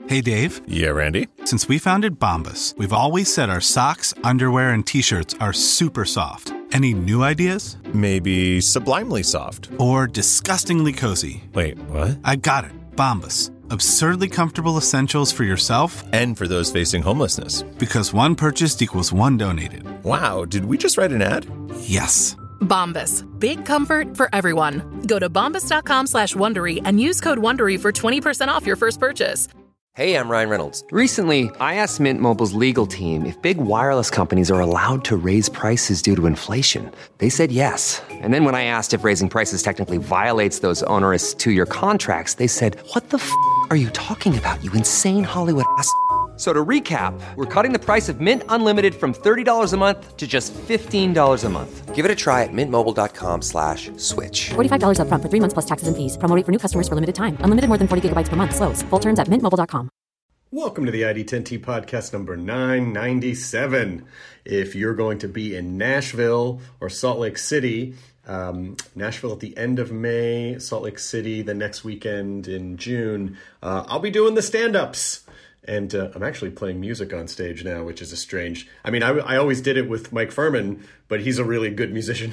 Hey, Dave. Yeah, Randy? Since we founded Bombas, we've always said our socks, underwear, and T-shirts are super soft. Any new ideas? Maybe sublimely soft. Or disgustingly cozy. Wait, what? I got it. Bombas. Absurdly comfortable essentials for yourself and for those facing homelessness. Because one purchased equals one donated. Wow, did we just write an ad? Yes. Bombas. Big comfort for everyone. Go to bombas.com/Wondery and use code Wondery for 20% off your first purchase. Hey, I'm Ryan Reynolds. Recently, I asked Mint Mobile's legal team if big wireless companies are allowed to raise prices due to inflation. They said yes. And then when I asked if raising prices technically violates those onerous two-year contracts, they said, "What the f*** are you talking about, you insane Hollywood ass?" So to recap, we're cutting the price of Mint Unlimited from $30 a month to just $15 a month. Give it a try at mintmobile.com/switch. $45 up front for 3 months plus taxes and fees. Promo rate for new customers for limited time. Unlimited more than 40 gigabytes per month. Slows full terms at mintmobile.com. Welcome to the ID10T podcast number 997. If you're going to be in Nashville or Salt Lake City, Nashville at the end of May, Salt Lake City the next weekend in June, I'll be doing the stand-ups. And I'm actually playing music on stage now, which is a strange... I mean, I always did it with Mike Furman, but he's a really good musician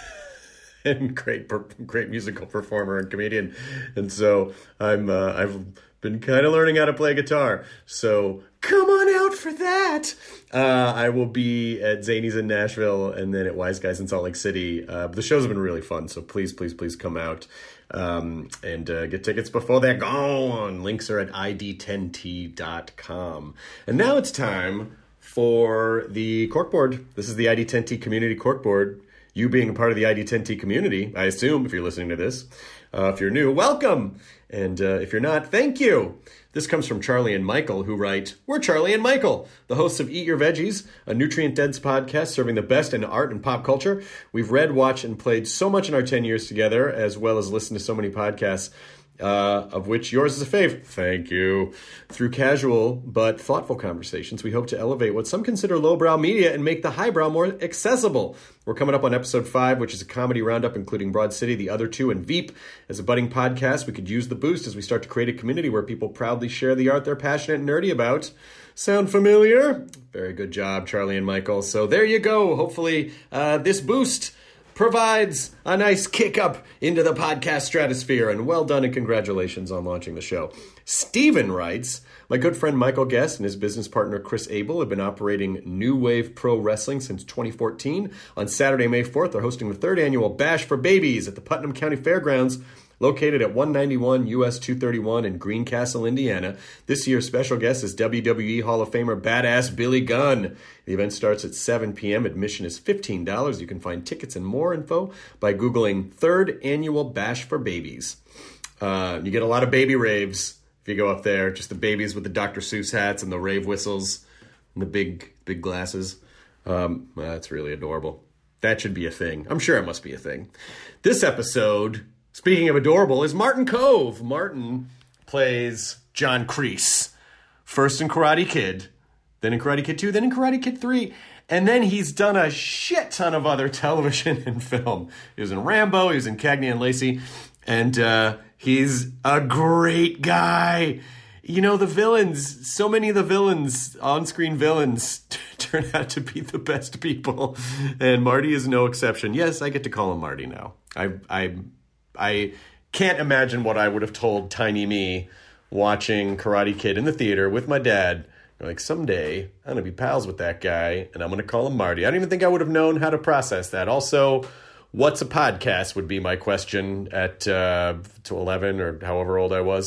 and great musical performer and comedian. And so I've been kind of learning how to play guitar. So come on out for that. I will be at Zanies in Nashville and then at Wise Guys in Salt Lake City. The shows have been really fun, so please come out. And get tickets before they're gone. Links are at id10t.com. And now it's time for the corkboard. This is the ID10T community corkboard. You being a part of the ID10T community, I assume, if you're listening to this. If you're new, welcome. And if you're not, thank you. This comes from Charlie and Michael, who write, "We're Charlie and Michael, the hosts of Eat Your Veggies, a nutrient-dense podcast serving the best in art and pop culture. We've read, watched, and played so much in our 10 years together, as well as listened to so many podcasts, of which yours is a fave. Thank you. Through casual but thoughtful conversations, we hope to elevate what some consider lowbrow media and make the highbrow more accessible. We're coming up on episode 5, which is a comedy roundup including Broad City, The Other Two, and Veep. As a budding podcast, we could use the boost as we start to create a community where people proudly share the art they're passionate and nerdy about." Sound familiar? Very good job, Charlie and Michael. So there you go. Hopefully this boost provides a nice kick up into the podcast stratosphere, and well done and congratulations on launching the show. Steven writes, "My good friend Michael Guest and his business partner Chris Abel have been operating New Wave Pro Wrestling since 2014. On Saturday, May 4th, they're hosting the 3rd annual Bash for Babies at the Putnam County Fairgrounds, located at 191 US 231 in Greencastle, Indiana. This year's special guest is WWE Hall of Famer Badass Billy Gunn. The event starts at 7 p.m. Admission is $15. You can find tickets and more info by Googling 3rd Annual Bash for Babies. You get a lot of baby raves if you go up there. Just the babies with the Dr. Seuss hats and the rave whistles and the big glasses. That's really adorable. That should be a thing. I'm sure it must be a thing. This episode, speaking of adorable, is Martin Kove. Martin plays John Kreese. First in Karate Kid, then in Karate Kid 2, then in Karate Kid 3. And then he's done a shit ton of other television and film. He was in Rambo, he was in Cagney and Lacey. And he's a great guy. You know, the villains, so many of the villains, on-screen villains, turn out to be the best people. And Marty is no exception. Yes, I get to call him Marty now. I can't imagine what I would have told tiny me watching Karate Kid in the theater with my dad. Like, someday I'm going to be pals with that guy and I'm going to call him Marty. I don't even think I would have known how to process that. Also, what's a podcast would be my question at 11 or however old I was.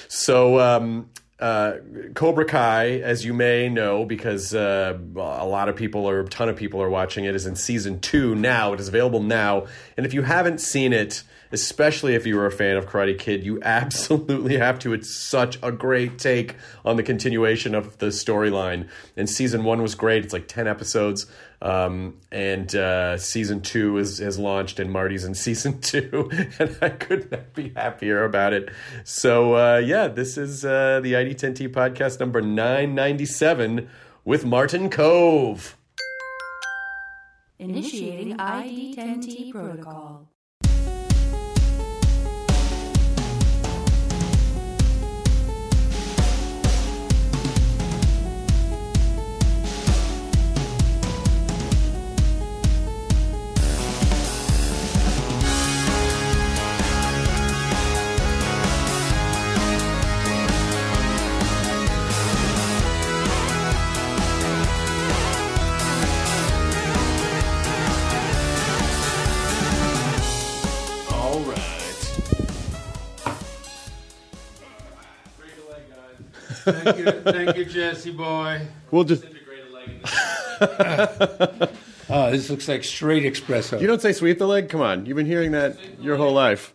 So Cobra Kai, as you may know, because a lot of people or a ton of people are watching it, is in season 2 now. It is available now. And if you haven't seen it, especially if you were a fan of Karate Kid, you absolutely have to. It's such a great take on the continuation of the storyline. And season 1 was great. It's like 10 episodes. And season 2 has launched, and Marty's in season 2. And I could not be happier about it. So, this is the ID10T podcast number 997 with Martin Kove. Initiating ID10T protocol. Thank you, Jesse boy. We'll just. Oh, this looks like straight espresso. You don't say sweep the leg? Come on. You've been hearing that your whole life.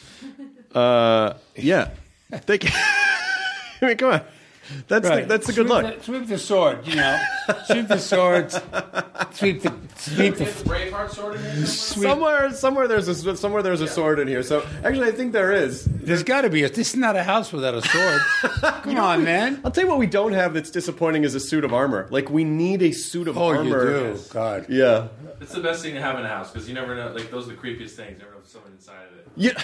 Yeah. Thank you. I mean, come on. That's Right. the good look. Sweep the sword, you know. Sweep the sword. Sweep the Braveheart sword in there? Somewhere there's a sword in here. So actually, I think there is. There's got to be. This is not a house without a sword. Come on, man. I'll tell you what we don't have that's disappointing is a suit of armor. Like, we need a suit of armor. Oh, you do. God. Yeah. It's the best thing to have in a house because you never know. Like, those are the creepiest things. You never know if someone inside of it. Yeah.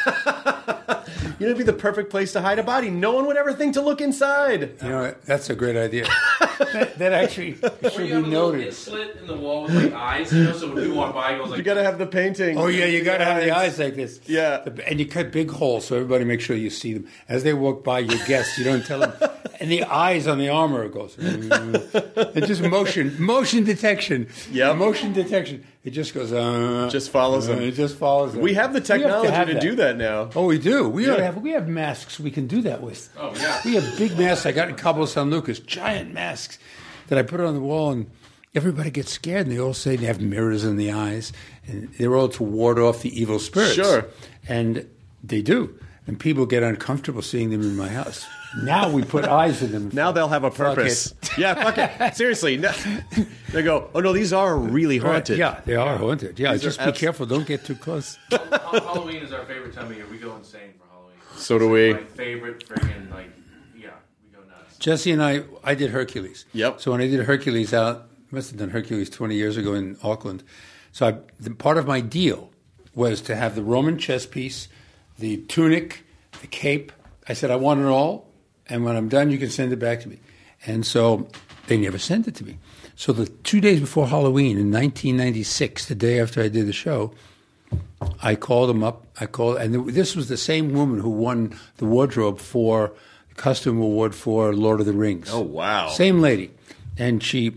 You know, it'd be the perfect place to hide a body. No one would ever think to look inside. You know, that's a great idea. that actually should Or be you have a little hit noted. slit in the wall with like eyes, you know, so when people walk by, it goes like. You gotta have the painting. Oh, yeah, you got to have the eyes like this. Yeah. And you cut big holes so everybody makes sure you see them. As they walk by your guests, you don't tell them. And the eyes on the armor goes. And just motion detection. Yeah. Motion detection. It just goes. Just follows them. It just follows them. We have the technology to do that now. Oh, we do. We have masks we can do that with. Oh, yeah. We have big masks. I got in Cabo San Lucas, giant masks that I put on the wall, and everybody gets scared, and they all say they have mirrors in the eyes, and they're all to ward off the evil spirits. Sure. And they do. And people get uncomfortable seeing them in my house. Now we put eyes in them. Now they'll have a Fuck purpose. it. Yeah, fuck it. Seriously. No. They go, oh, no, these are really haunted. Yeah, they are haunted. Yeah, These just are be careful. Don't get too close. Halloween is our favorite time of year. We go insane for Halloween. So do we. My favorite friggin' we go nuts. Jesse and I did Hercules. Yep. So when I did Hercules must have done Hercules 20 years ago in Auckland. So part of my deal was to have the Roman chess piece, the tunic, the cape. I said, I want it all, and when I'm done, you can send it back to me. And so they never sent it to me. So the 2 days before Halloween in 1996, the day after I did the show, I called them up. And this was the same woman who won the wardrobe for the costume award for Lord of the Rings. Oh, wow. Same lady. And she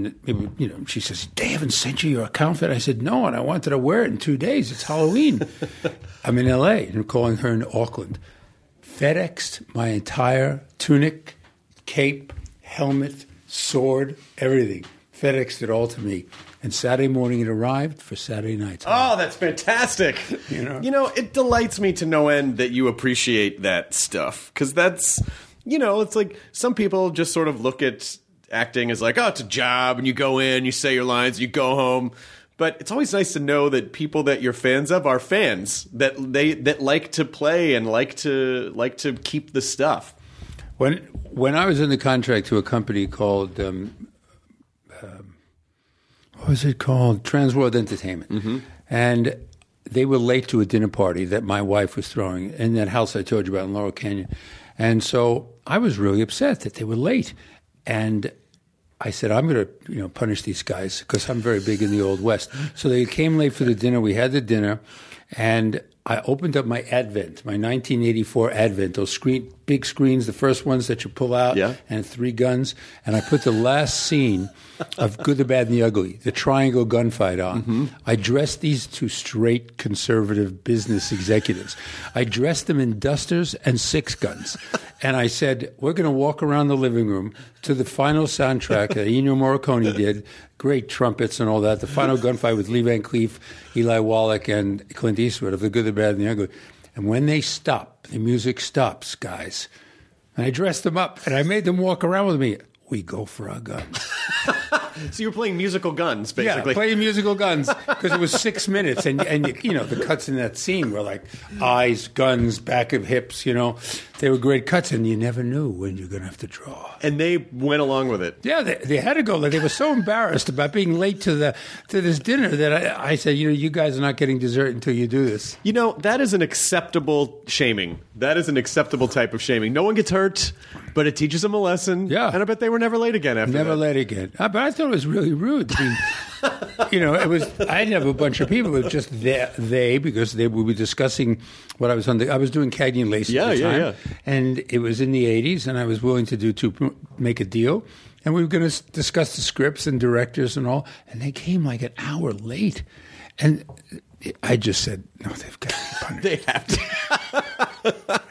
says, they haven't sent you your account fit? I said, no, and I wanted to wear it in 2 days. It's Halloween. I'm in L.A. and I'm calling her in Auckland. FedExed my entire tunic, cape, helmet, sword, everything. FedExed it all to me. And Saturday morning it arrived for Saturday night. Oh, that's fantastic. You know, it delights me to no end that you appreciate that stuff. Because that's, it's like some people just sort of look at acting as like, oh, it's a job, and you go in, you say your lines, you go home. But it's always nice to know that people that you're fans of are fans, that like to play and like to keep the stuff. When I was in the contract to a company called what was it called? Transworld Entertainment. Mm-hmm. And they were late to a dinner party that my wife was throwing in that house I told you about in Laurel Canyon. And so I was really upset that they were late. And I said, I'm going to punish these guys because I'm very big in the Old West. So they came late for the dinner. We had the dinner. And I opened up my Advent, my 1984 Advent, those big screens, the first ones that you pull out, and 3 guns. And I put the last scene of Good, the Bad, and the Ugly, the triangle gunfight on. Mm-hmm. I dressed these 2 straight conservative business executives. I dressed them in dusters and 6 guns. And I said, we're going to walk around the living room to the final soundtrack that Ennio Morricone did, great trumpets and all that, the final gunfight with Lee Van Cleef, Eli Wallach, and Clint Eastwood of The Good, the Bad, and the Ugly. And when they stop, the music stops, guys. And I dressed them up, and I made them walk around with me. We go for our guns. So you were playing musical guns, basically. Yeah, playing musical guns, because it was 6 minutes, and the cuts in that scene were like eyes, guns, back of hips, They were great cuts, and you never knew when you're going to have to draw. And they went along with it. Yeah, they had to go. They were so embarrassed about being late to this dinner that I said, you guys are not getting dessert until you do this. That is an acceptable shaming. That is an acceptable type of shaming. No one gets hurt, but it teaches them a lesson. Yeah. And I bet they were never late again after that. Never late again. But I thought it was really rude. I mean, it was. I didn't have a bunch of people. It was just they because they would be discussing what I was on. I was doing Cagney and Lacey at the time. Yeah. And it was in the 80s, and I was willing to make a deal. And we were going to discuss the scripts and directors and all. And they came like an hour late. And I just said, no, they've got to be punished. They have to.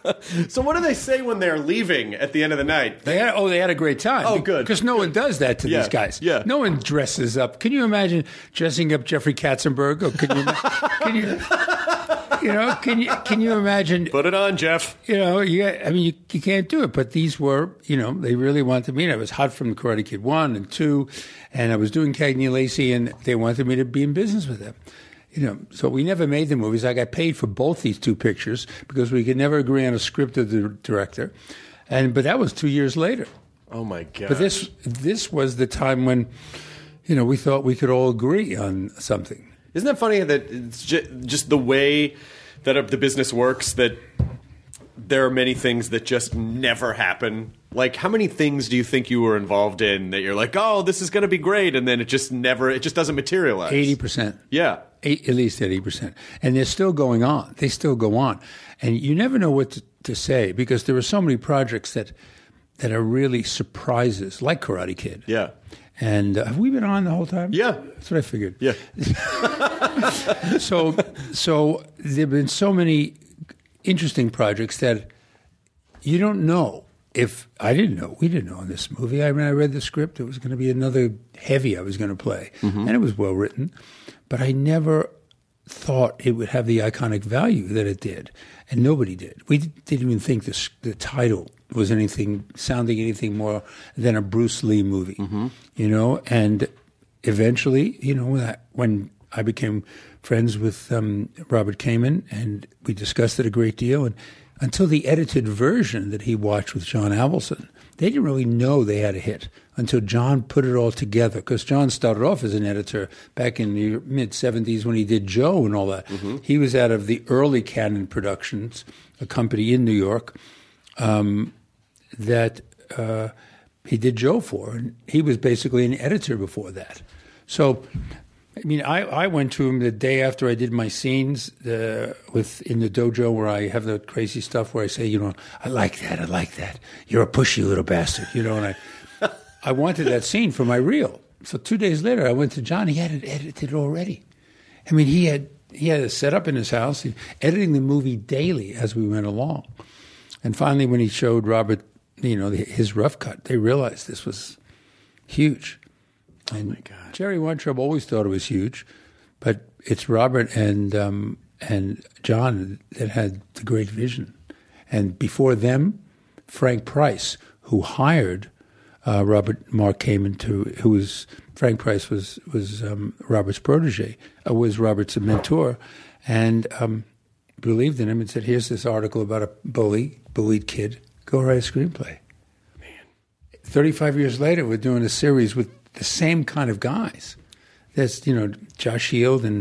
So what do they say when they're leaving at the end of the night? They had a great time. Oh, good. Because no one does that to these guys. Yeah. No one dresses up. Can you imagine dressing up Jeffrey Katzenberg? Or can you imagine? Put it on, Jeff. You can't do it. But these were, they really wanted me. And I was hot from Karate Kid 1 and 2, and I was doing Cagney Lacey, and they wanted me to be in business with them. So we never made the movies. I got paid for both these two pictures because we could never agree on a script of the director. But that was 2 years later. Oh, my God. But this was the time when, we thought we could all agree on something. Isn't that funny that it's just the way that the business works, that there are many things that just never happen? Like, how many things do you think you were involved in that you're like, oh, this is going to be great, and then it just doesn't materialize? 80%. Yeah. At least 80%. And they're still going on. They still go on. And you never know what to say, because there are so many projects that are really surprises, like Karate Kid. Yeah. And have we been on the whole time? Yeah. That's what I figured. Yeah. So there have been so many interesting projects that you don't know. I didn't know. We didn't know in this movie. I read the script. It was going to be another heavy I was going to play. Mm-hmm. And it was well written. But I never thought it would have the iconic value that it did. And nobody did. We didn't even think the title was sounding anything more than a Bruce Lee movie. Mm-hmm. And eventually, when I became friends with Robert Kamen, and we discussed it a great deal, and until the edited version that he watched with John Avildsen, they didn't really know they had a hit until John put it all together. Because John started off as an editor back in the mid-'70s when he did Joe and all that. Mm-hmm. He was out of the early Cannon Productions, a company in New York, that he did Joe for. And he was basically an editor before that. So, I went to him the day after I did my scenes in the dojo, where I have the crazy stuff where I say, I like that. You're a pushy little bastard, and I wanted that scene for my reel. So 2 days later, I went to John. He had it edited already. He had it set up in his house, editing the movie daily as we went along. And finally, when he showed Robert, his rough cut, they realized this was huge. And oh my God. Jerry Weintraub always thought it was huge, but it's Robert and John that had the great vision. And before them, Frank Price, who hired Robert Mark Kamen Frank Price was Robert's protege, was Robert's mentor, and believed in him and said, "Here's this article about a bullied kid. Go write a screenplay." Man, 35 years later, we're doing a series with the same kind of guys. There's, Josh Shield and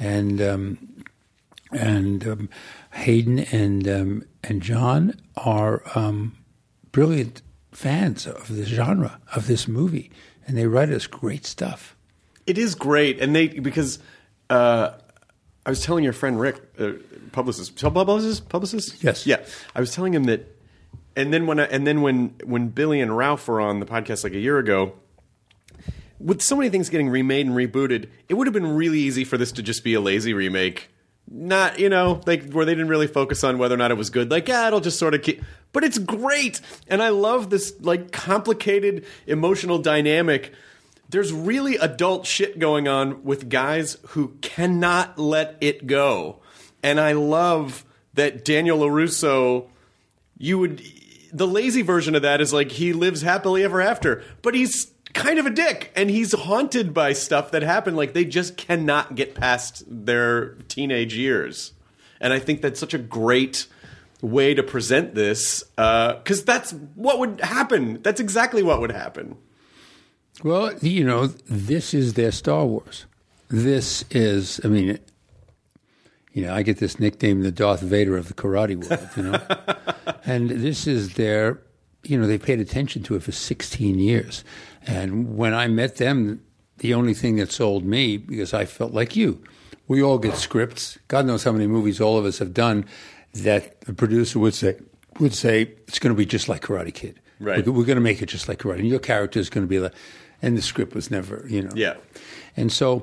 Hayden and John are brilliant fans of the genre of this movie, and they write us great stuff. It is great, and because I was telling your friend Rick, publicist, yes, yeah, I was telling him that, and then when Billy and Ralph were on the podcast like a year ago. With so many things getting remade and rebooted, it would have been really easy for this to just be a lazy remake. Not, where they didn't really focus on whether or not it was good. It'll just sort of keep... But it's great! And I love this, complicated emotional dynamic. There's really adult shit going on with guys who cannot let it go. And I love that Daniel LaRusso, the lazy version of that is he lives happily ever after. But he's kind of a dick, and he's haunted by stuff that happened. They just cannot get past their teenage years. And I think that's such a great way to present this, because that's what would happen. That's exactly what would happen. Well, this is their Star Wars. This is, I get this nickname, the Darth Vader of the karate world, and this is their, they paid attention to it for 16 years. And when I met them, the only thing that sold me, because I felt like you, we all get scripts. God knows how many movies all of us have done that the producer would say it's going to be just like Karate Kid. Right. We're going to make it just like Karate. And your character is going to be like, and the script was never, Yeah. And so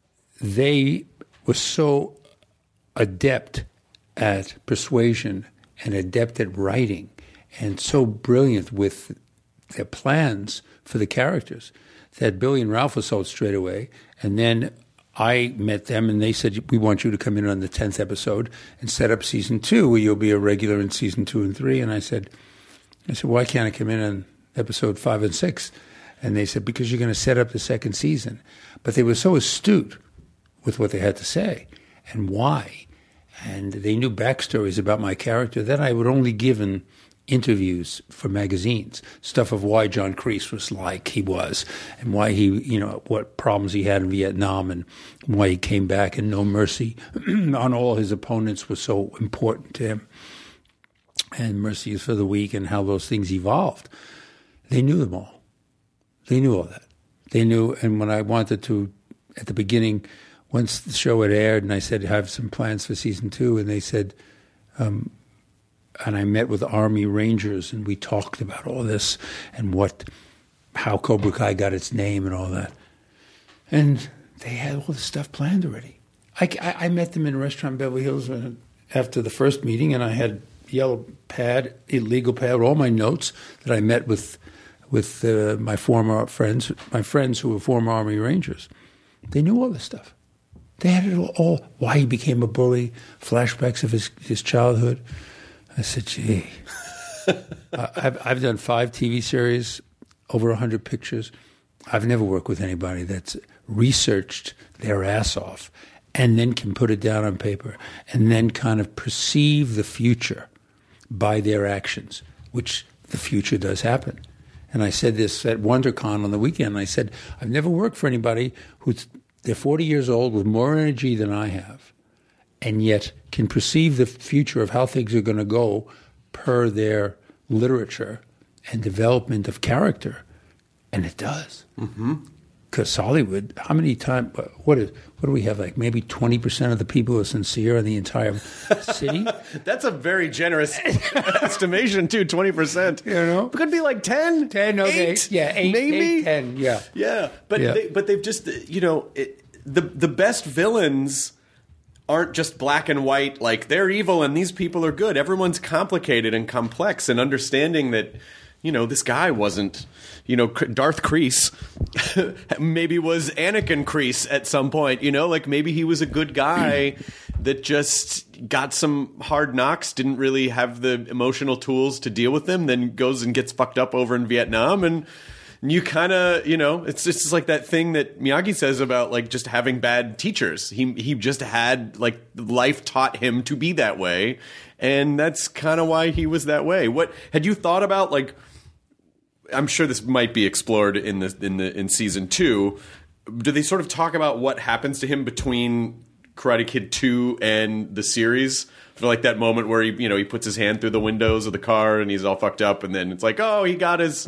they were so adept at persuasion and adept at writing and so brilliant with their plans for the characters that Billy and Ralph were sold straight away. And then I met them and they said, we want you to come in on the 10th episode and set up season 2 where you'll be a regular in season 2 and 3. And I said, why can't I come in on episode 5 and 6? And they said, because you're going to set up the second season. But they were so astute with what they had to say and why. And they knew backstories about my character that I would only give in interviews for magazines, stuff of why John Kreese was like he was and why he, what problems he had in Vietnam and why he came back, and No Mercy on all his opponents was so important to him. And Mercy is for the Weak and how those things evolved. They knew them all. They knew all that. They knew, and when I wanted to, at the beginning, once the show had aired, and I said, I have some plans for season 2, and they said, and I met with Army Rangers, and we talked about all this and how Cobra Kai got its name and all that. And they had all this stuff planned already. I met them in a restaurant in Beverly Hills after the first meeting, and I had yellow pad, illegal pad, all my notes that I met with my former friends, my friends who were former Army Rangers. They knew all this stuff. They had it all. Why he became a bully, flashbacks of his childhood. I said, gee, I've done 5 TV series, over 100 pictures. I've never worked with anybody that's researched their ass off and then can put it down on paper and then kind of perceive the future by their actions, which the future does happen. And I said this at WonderCon on the weekend. I said, I've never worked for anybody they're 40 years old with more energy than I have, and yet can perceive the future of how things are going to go per their literature and development of character. And it does. Because Hollywood, how many times, what do we have, like maybe 20% of the people are sincere in the entire city? That's a very generous estimation, too, 20%. It could be like 10? 10, okay. 8? Yeah, 8, maybe? 8, 10, yeah. Yeah, but they've just, the best villains aren't just black and white, like they're evil and these people are good. Everyone's complicated and complex, and understanding that, this guy wasn't, Darth Kreese maybe was Anakin Kreese at some point, like maybe he was a good guy that just got some hard knocks, didn't really have the emotional tools to deal with them, then goes and gets fucked up over in Vietnam. And you kind of, it's just like that thing that Miyagi says about like just having bad teachers. He just had, like, life taught him to be that way. And that's kind of why he was that way. What had you thought about, like, I'm sure this might be explored in season 2. Do they sort of talk about what happens to him between Karate Kid 2 and the series? For like that moment where he puts his hand through the windows of the car and he's all fucked up, and then it's like, oh, he got his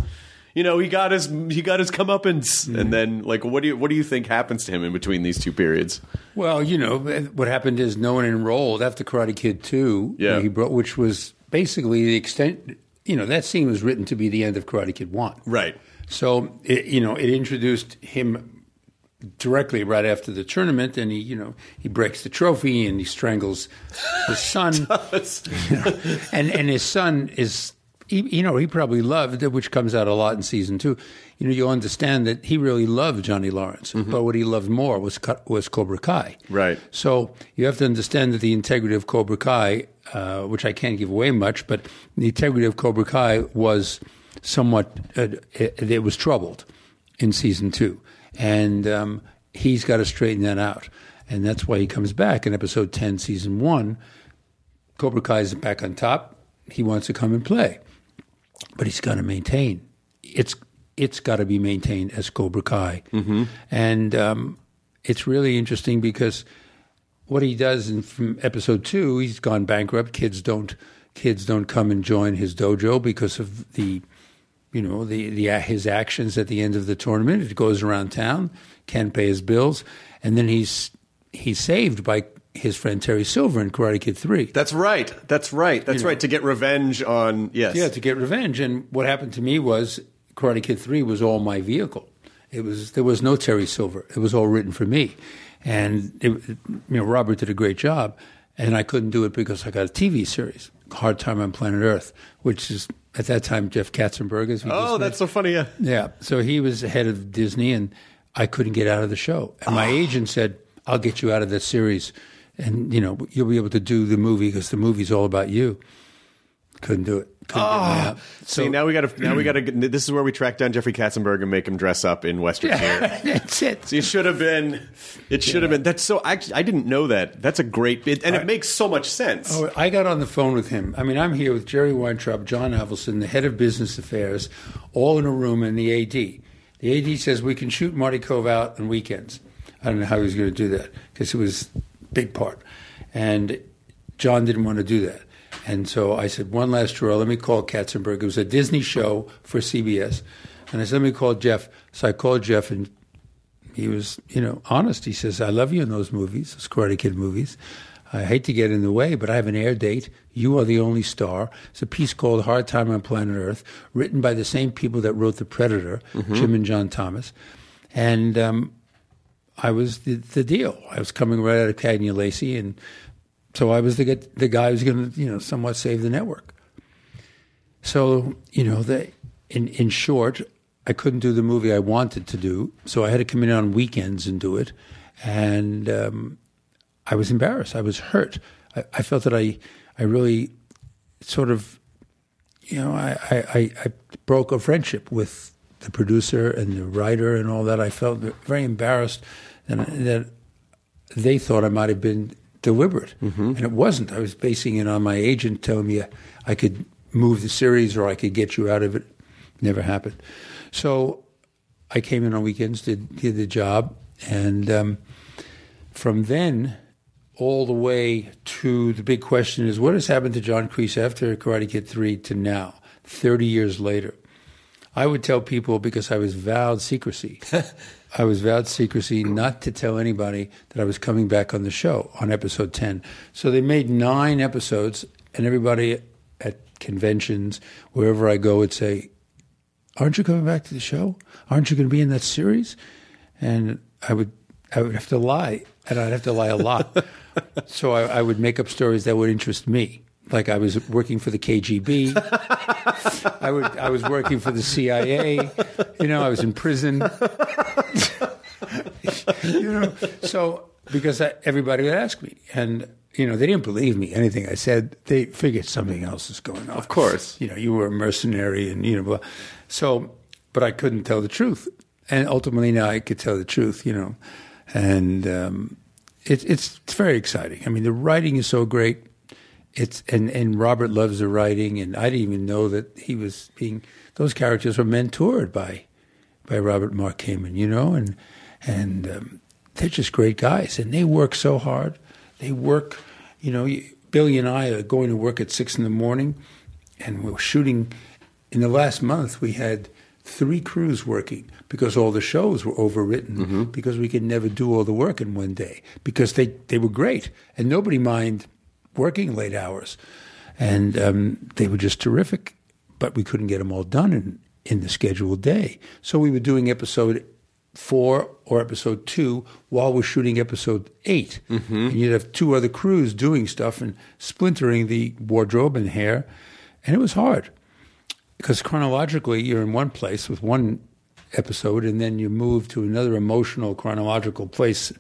comeuppance. And then, like, what do you think happens to him in between these two periods? Well, what happened is no one enrolled after Karate Kid 2, which was basically the extent. That scene was written to be the end of Karate Kid 1. Right. So, it introduced him directly right after the tournament, and he breaks the trophy and he strangles his son. And his son is, he probably loved, which comes out a lot in season 2. You'll understand that he really loved Johnny Lawrence, but what he loved more was Cobra Kai. Right. So you have to understand that the integrity of Cobra Kai, which I can't give away much, but the integrity of Cobra Kai was somewhat, it was troubled in season 2. And he's got to straighten that out. And that's why he comes back in episode 10, season 1. Cobra Kai is back on top. He wants to come and play. But he's got to maintain. It's got to be maintained as Cobra Kai. And it's really interesting because what he does from episode 2, he's gone bankrupt. Kids don't come and join his dojo because of his actions at the end of the tournament. It goes around town, can't pay his bills, and then he's saved by his friend Terry Silver in Karate Kid 3. That's right. To get revenge on, yes. Yeah, to get revenge. And what happened to me was Karate Kid 3 was all my vehicle. There was no Terry Silver. It was all written for me. And Robert did a great job, and I couldn't do it because I got a TV series. Hard Time on Planet Earth, which is at that time Jeff Katzenberg. Oh, that's so funny. Yeah. Yeah. So he was the head of Disney, and I couldn't get out of the show. And my agent said, "I'll get you out of that series, and you'll be able to do the movie because the movie's all about you." Couldn't do it. Couldn't get me out. So now we got to. This is where we track down Jeffrey Katzenberg and make him dress up in Western gear. That's it. So it should have been. It should have been. That's so. I didn't know that. That's a great bit, and it makes so much sense. Oh, I got on the phone with him. I mean, I'm here with Jerry Weintraub, John Avildsen, the head of business affairs, all in a room, and the AD. The AD says we can shoot Marty Cove out on weekends. I don't know how he was going to do that because it was a big part, and John didn't want to do that. And so I said, one last draw, let me call Katzenberg. It was a Disney show for CBS. And I said, let me call Jeff. So I called Jeff, and he was, honest. He says, I love you in those movies, those Karate Kid movies. I hate to get in the way, but I have an air date. You are the only star. It's a piece called Hard Time on Planet Earth, written by the same people that wrote The Predator, Jim and John Thomas. And I was the deal. I was coming right out of Cagney Lacey, and so I was the guy who was going to, somewhat save the network. So, in short, I couldn't do the movie I wanted to do, so I had to come in on weekends and do it. And I was embarrassed. I was hurt. I felt that I really sort of, I broke a friendship with the producer and the writer and all that. I felt very embarrassed that they thought I might have been deliberate, and it wasn't. I was basing it on my agent telling me I could move the series or I could get you out of it. Never happened. So I came in on weekends, did the job, and from then all the way to the big question is, what has happened to John Kreese after Karate Kid 3 to now, 30 years later? I would tell people, because I was vowed secrecy. I was vowed secrecy not to tell anybody that I was coming back on the show on episode 10. So they made 9 episodes, and everybody at conventions, wherever I go, would say, aren't you coming back to the show? Aren't you going to be in that series? And I would have to lie, and I'd have to lie a lot. So I would make up stories that would interest me. Like I was working for the KGB. I was working for the CIA. I was in prison. So because everybody would ask me, and they didn't believe me. Anything I said, they figured something else is going on. Of course, you were a mercenary, and blah. So, but I couldn't tell the truth, and ultimately now I could tell the truth. And it's very exciting. I mean, the writing is so great. And Robert loves the writing, and I didn't even know that he was those characters were mentored by Robert Mark Kamen, and they're just great guys, and they work so hard. They work, Billy and I are going to work at 6 a.m, and we're shooting. In the last month, we had 3 crews working because all the shows were overwritten because we could never do all the work in one day because they were great, and nobody minded working late hours, and they were just terrific, but we couldn't get them all done in the scheduled day. So we were doing episode 4 or episode 2 while we're shooting episode 8. And you'd have 2 other crews doing stuff and splintering the wardrobe and hair, and it was hard because chronologically you're in one place with one episode, and then you move to another emotional chronological place,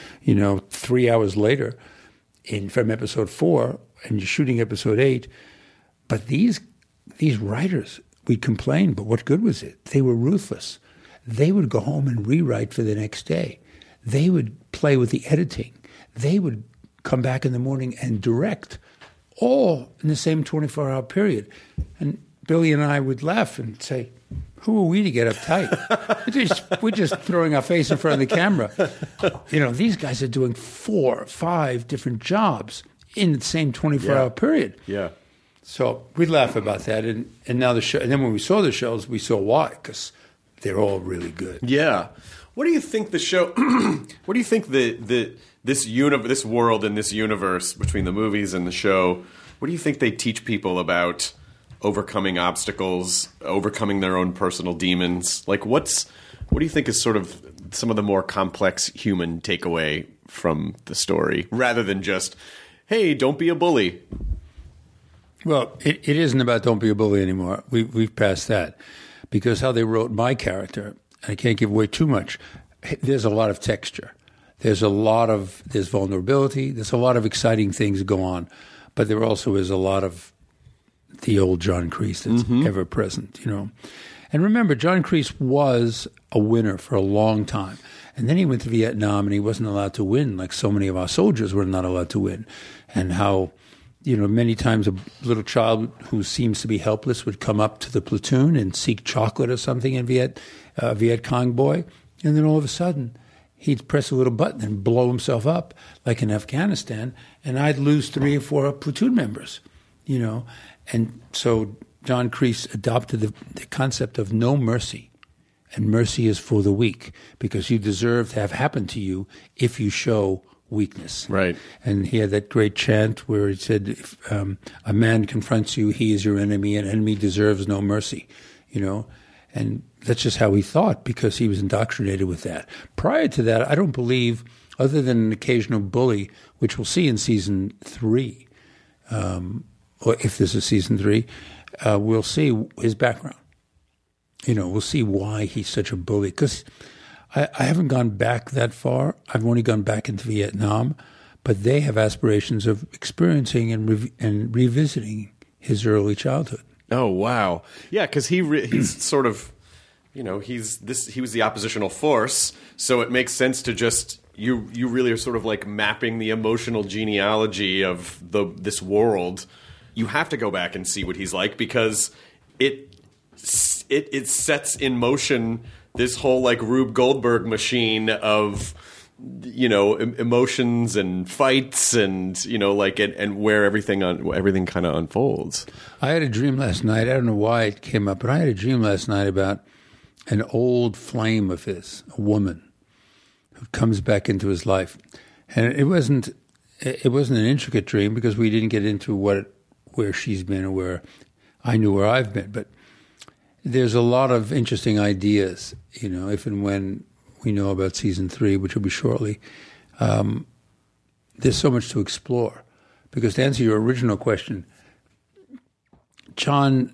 3 hours later from episode 4, and you're shooting episode 8. But these writers, we'd complain, but what good was it? They were ruthless. They would go home and rewrite for the next day. They would play with the editing. They would come back in the morning and direct, all in the same 24-hour period. And Billy and I would laugh and say, who are we to get uptight? We're just throwing our face in front of the camera. These guys are doing 4 or 5 different jobs in the same 24-hour period. Yeah. So we'd laugh about that. And now the show. And then when we saw the shows, we saw why, because they're all really good. Yeah. What do you think the show? What do you think this world and this universe between the movies and the show? What do you think they teach people about overcoming obstacles, overcoming their own personal demons? Like, what do you think is sort of some of the more complex human takeaway from the story, rather than just, hey, don't be a bully? Well, it isn't about don't be a bully anymore. We've passed that. Because how they wrote my character, I can't give away too much, there's a lot of texture. There's vulnerability. There's a lot of exciting things go on. But there also is a lot of the old John Kreese that's ever present, you know. And remember, John Kreese was a winner for a long time. And then he went to Vietnam and he wasn't allowed to win, like so many of our soldiers were not allowed to win. And how, you know, many times a little child who seems to be helpless would come up to the platoon and seek chocolate or something in Viet Cong boy. And then all of a sudden, he'd press a little button and blow himself up, like in Afghanistan, and I'd lose 3 or 4 platoon members, you know. And so John Kreese adopted the concept of no mercy. And mercy is for the weak, because you deserve to have happened to you if you show weakness. Right. And he had that great chant where he said, if a man confronts you, he is your enemy, and enemy deserves no mercy, you know. And that's just how he thought, because he was indoctrinated with that. Prior to that, I don't believe, other than an occasional bully, which we'll see in season 3, or if there's a season 3, we'll see his background. You know, we'll see why he's such a bully. Because I haven't gone back that far. I've only gone back into Vietnam. But they have aspirations of experiencing and revisiting his early childhood. Oh, wow. Yeah, because he's sort of, you know, he was the oppositional force. So it makes sense to just, you really are sort of like mapping the emotional genealogy of this world. You have to go back and see what he's like, because it sets in motion this whole like Rube Goldberg machine of, you know, emotions and fights and, you know, like and where everything kind of unfolds. I had a dream last night. I don't know why it came up, but I had a dream last night about an old flame of his, a woman who comes back into his life, and it wasn't an intricate dream because we didn't get into where she's been or where I knew where I've been, but there's a lot of interesting ideas, you know, if and when we know about season 3, which will be shortly. There's so much to explore. Because to answer your original question, John,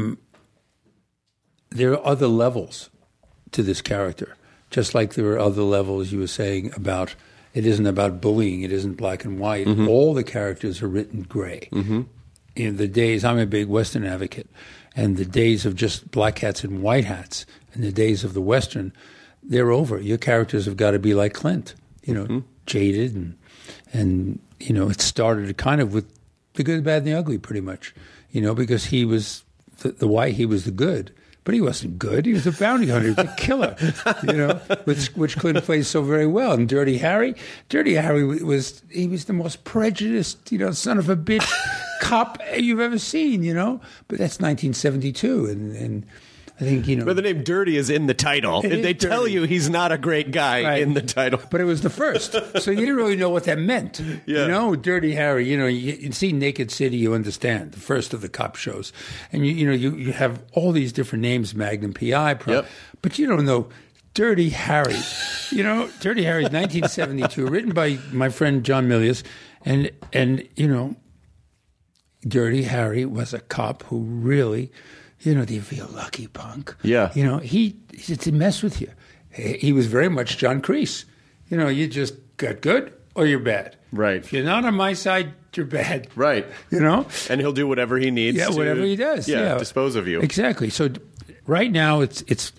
there are other levels to this character. Just like there are other levels you were saying about, it isn't about bullying, it isn't black and white. Mm-hmm. All the characters are written gray. Mm-hmm. In the days, I'm a big Western advocate, and the days of just black hats and white hats, and the days of the Western, they're over. Your characters have got to be like Clint, you know, jaded, and you know, it started kind of with the good, the bad, and the ugly, pretty much, you know, because he was the white, he was the good, but he wasn't good. He was a bounty hunter, he was a killer, you know, which Clint plays so very well. And Dirty Harry was the most prejudiced, you know, son of a bitch cop you've ever seen, you know. But that's 1972, and I think, you know. But the name Dirty is in the title. They tell you he's not a great guy in the title. But it was the first. So you didn't really know what that meant. Yeah. You know, Dirty Harry, you know, you see Naked City, you understand, the first of the cop shows. And, you have all these different names, Magnum P.I., but you don't know Dirty Harry. You know, Dirty Harry is 1972, written by my friend John Milius. And you know, Dirty Harry was a cop who really... You know, do you feel lucky, punk? Yeah. You know, he to mess with you. He was very much John Kreese. You know, you just got good or you're bad. Right. If you're not on my side, you're bad. Right. You know? And he'll do whatever he needs to. Whatever he does. Yeah, dispose of you. Exactly. So right now it's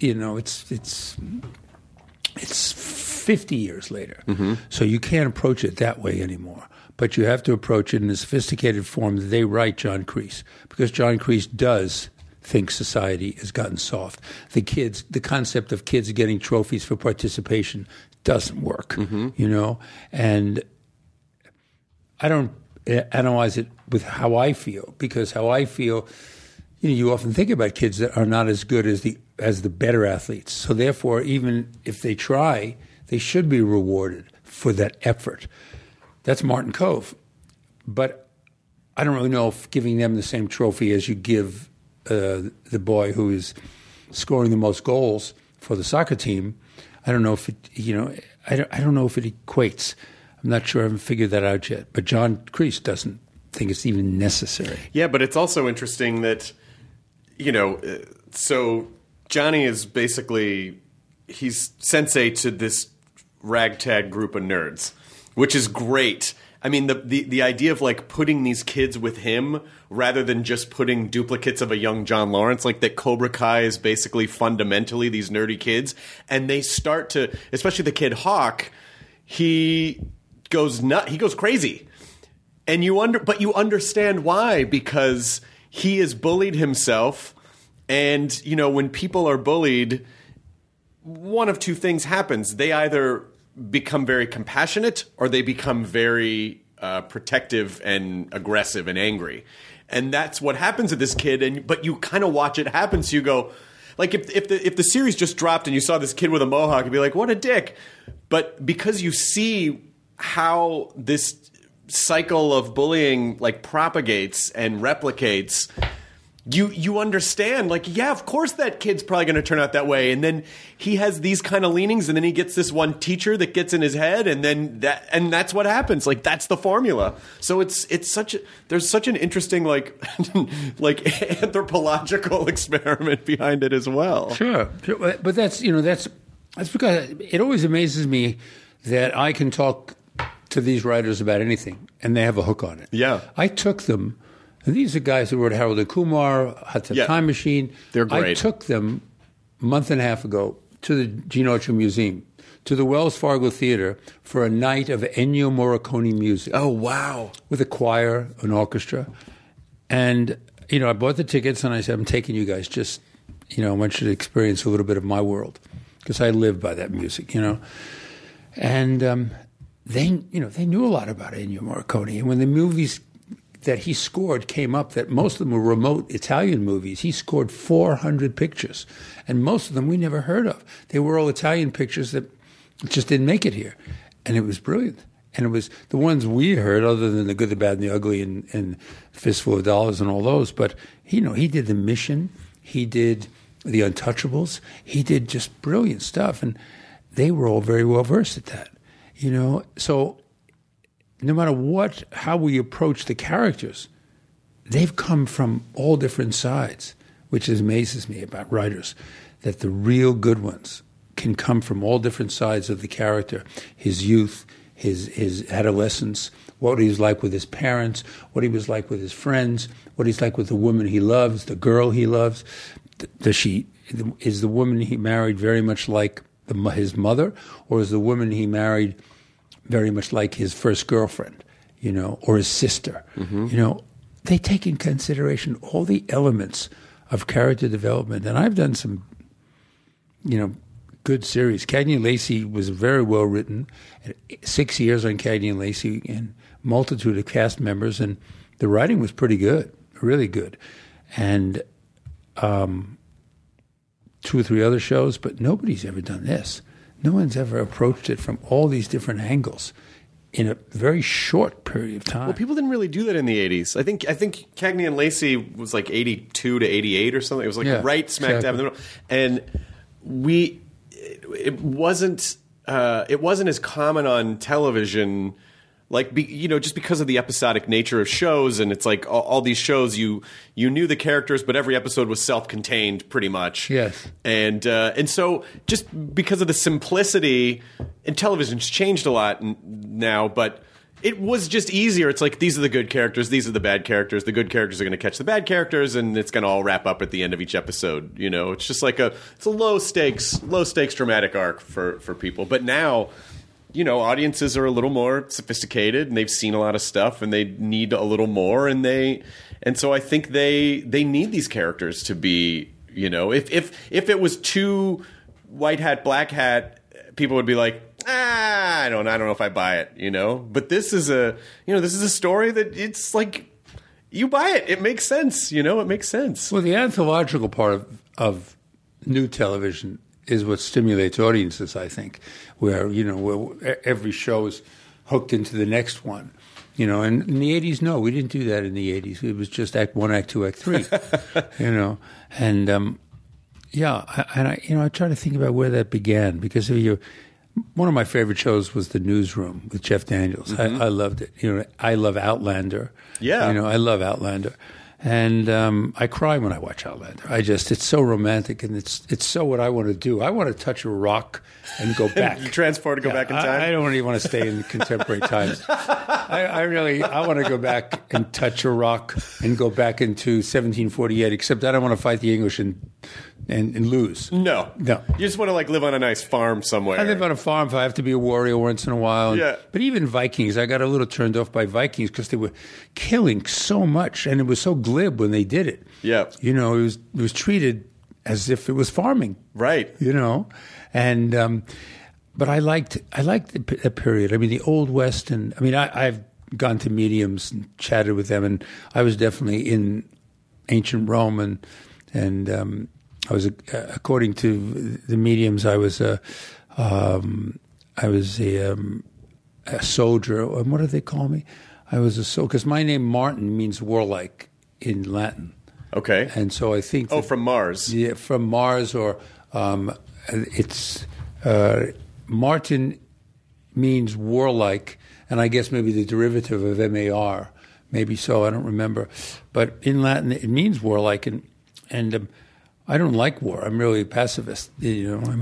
50 years later. Mm-hmm. So you can't approach it that way anymore. But you have to approach it in a sophisticated form that they write John Kreese. Because John Kreese does think society has gotten soft. The concept of kids getting trophies for participation doesn't work, you know? And I don't analyze it with how I feel, because how I feel, you know, you often think about kids that are not as good as the better athletes. So therefore, even if they try, they should be rewarded for that effort. That's Martin Kove. But I don't really know if giving them the same trophy as you give the boy who is scoring the most goals for the soccer team, I don't know if it, you know, I don't know if it equates. I'm not sure. I haven't figured that out yet. But John Kreese doesn't think it's even necessary. Yeah, but it's also interesting that, so Johnny is basically, he's sensei to this ragtag group of nerds, which is great. I mean, the idea of like putting these kids with him rather than just putting duplicates of a young John Lawrence, like that Cobra Kai is basically fundamentally these nerdy kids, and they start to, especially the kid Hawk, he goes crazy, and you understand why, because he has bullied himself, and when people are bullied, one of two things happens: they either become very compassionate or they become very protective and aggressive and angry. And that's what happens to this kid. But you kind of watch it happen. So you go, like, if the series just dropped and you saw this kid with a mohawk, you'd be like, what a dick. But because you see how this cycle of bullying like propagates and replicates, you understand, like, yeah, of course that kid's probably going to turn out that way. And then he has these kind of leanings, and then he gets this one teacher that gets in his head, and then that's what happens. Like, that's the formula. So there's such an interesting like anthropological experiment behind it as well. Sure. But that's because it always amazes me that I can talk to these writers about anything and they have a hook on it. Yeah. I took them. And these are guys who wrote Harold and Kumar, Time Machine. They're great. I took them a month and a half ago to the Gene Autry Museum, to the Wells Fargo Theater for a night of Ennio Morricone music. Oh, wow. With a choir, an orchestra. And, I bought the tickets and I said, I'm taking you guys just, I want you to experience a little bit of my world. Because I live by that music, And they knew a lot about Ennio Morricone. And when the movies that he scored came up, that most of them were remote Italian movies. He scored 400 pictures, and most of them we never heard of. They were all Italian pictures that just didn't make it here, and it was brilliant. And it was the ones we heard, other than The Good, the Bad, and the Ugly, and Fistful of Dollars and all those. But he did The Mission, he did The Untouchables, he did just brilliant stuff, and they were all very well versed at that. So no matter how we approach the characters, they've come from all different sides, which amazes me about writers, that the real good ones can come from all different sides of the character, his youth, his adolescence, what he was like with his parents, what he was like with his friends, what he's like with the woman he loves, the girl he loves. Is the woman he married very much like his mother, or is the woman he married very much like his first girlfriend, or his sister? Mm-hmm. They take in consideration all the elements of character development. And I've done some, good series. Cagney and Lacey was very well written. 6 years on Cagney and Lacey, and multitude of cast members, and the writing was pretty good, really good. And 2 or 3 other shows, but nobody's ever done this. No one's ever approached it from all these different angles in a very short period of time. Well, people didn't really do that in the 80s. I think Cagney and Lacey was like 82 to 88 or something. It was like right smack dab in the middle. And it wasn't as common on television, just because of the episodic nature of shows. And it's like all these shows, you knew the characters, but every episode was self-contained pretty much. Yes. And so just because of the simplicity, and television's changed a lot now, but it was just easier. It's like, these are the good characters, these are the bad characters. The good characters are going to catch the bad characters, and it's going to all wrap up at the end of each episode. It's just like it's a low stakes dramatic arc for people. But now, audiences are a little more sophisticated, and they've seen a lot of stuff, and they need a little more, and so I think they need these characters to be, if it was too white hat, black hat, people would be like, I don't know if I buy it, But this is a story that it's like, you buy it. It makes sense, it makes sense. Well, the anthological part of new television is what stimulates audiences, I think, where every show is hooked into the next one. And in the 80s, no, we didn't do that in the 80s. It was just Act 1, Act 2, Act 3, And, I try to think about where that began, because if one of my favorite shows was The Newsroom with Jeff Daniels. I loved it. I love Outlander. Yeah. I love Outlander. And I cry when I watch Outlander. It's so romantic, and it's so what I want to do. I want to touch a rock and go back. Transport to go back in time? I don't even want to stay in contemporary times. I want to go back and touch a rock and go back into 1748, except I don't want to fight the English and lose. No. You just want to live on a nice farm somewhere. I live on a farm if I have to be a warrior once in a while. Yeah. But even Vikings, I got a little turned off by Vikings because they were killing so much, and it was so glib when they did it. Yeah. It was treated as if it was farming. Right. And but I liked the period. I mean, the Old West, and I've gone to mediums and chatted with them, and I was definitely in ancient Rome, and I was, according to the mediums, I was a soldier. What do they call me? I was a soldier because my name Martin means warlike in Latin. Okay. And so I think from Mars. Yeah, from Mars, or it's Martin means warlike, and I guess maybe the derivative of MAR. Maybe so. I don't remember, but in Latin it means warlike, and I don't like war. I'm really a pacifist. I'm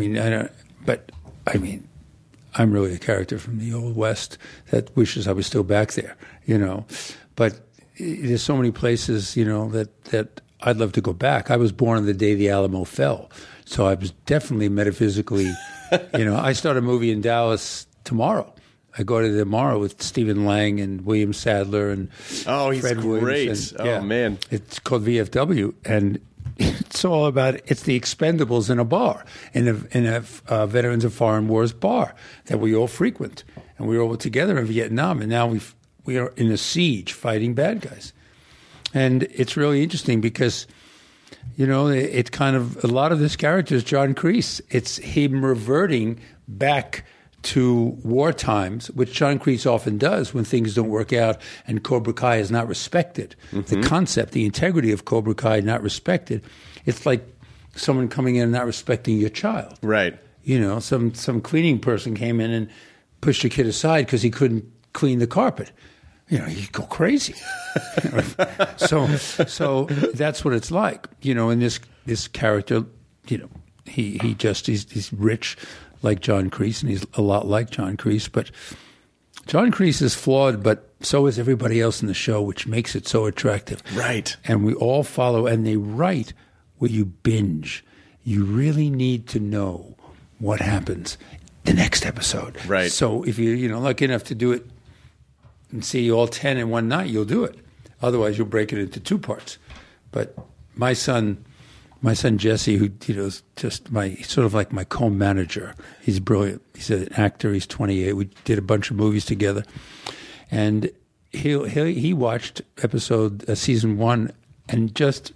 really a character from the Old West that wishes I was still back there. But there's so many places, that I'd love to go back. I was born on the day the Alamo fell, so I was definitely metaphysically. I start a movie in Dallas tomorrow. I go to tomorrow with Stephen Lang and William Sadler and he's Fred great. Williams. Man, it's called VFW, and it's all about it's the Expendables in a bar, in a Veterans of Foreign Wars bar that we all frequent, and we were all together in Vietnam, and now we are in a siege fighting bad guys, and it's really interesting because it's kind of a lot of this character is John Kreese. It's him reverting back to war times, which John Kreese often does when things don't work out and Cobra Kai is not respected. Mm-hmm. The concept, the integrity of Cobra Kai not respected. It's like someone coming in and not respecting your child. Right. Some cleaning person came in and pushed a kid aside because he couldn't clean the carpet. You go crazy. So that's what it's like. And this character, he's rich, like John Kreese, and he's a lot like John Kreese. But John Kreese is flawed, but so is everybody else in the show, which makes it so attractive. Right. And we all follow, and they write where you binge. You really need to know what happens the next episode. Right. So if you're lucky enough to do it and see all 10 in one night, you'll do it. Otherwise, you'll break it into two parts. But my son Jesse, who is just sort of like my co-manager. He's brilliant. He's an actor. He's 28. We did a bunch of movies together, and he watched season 1 and just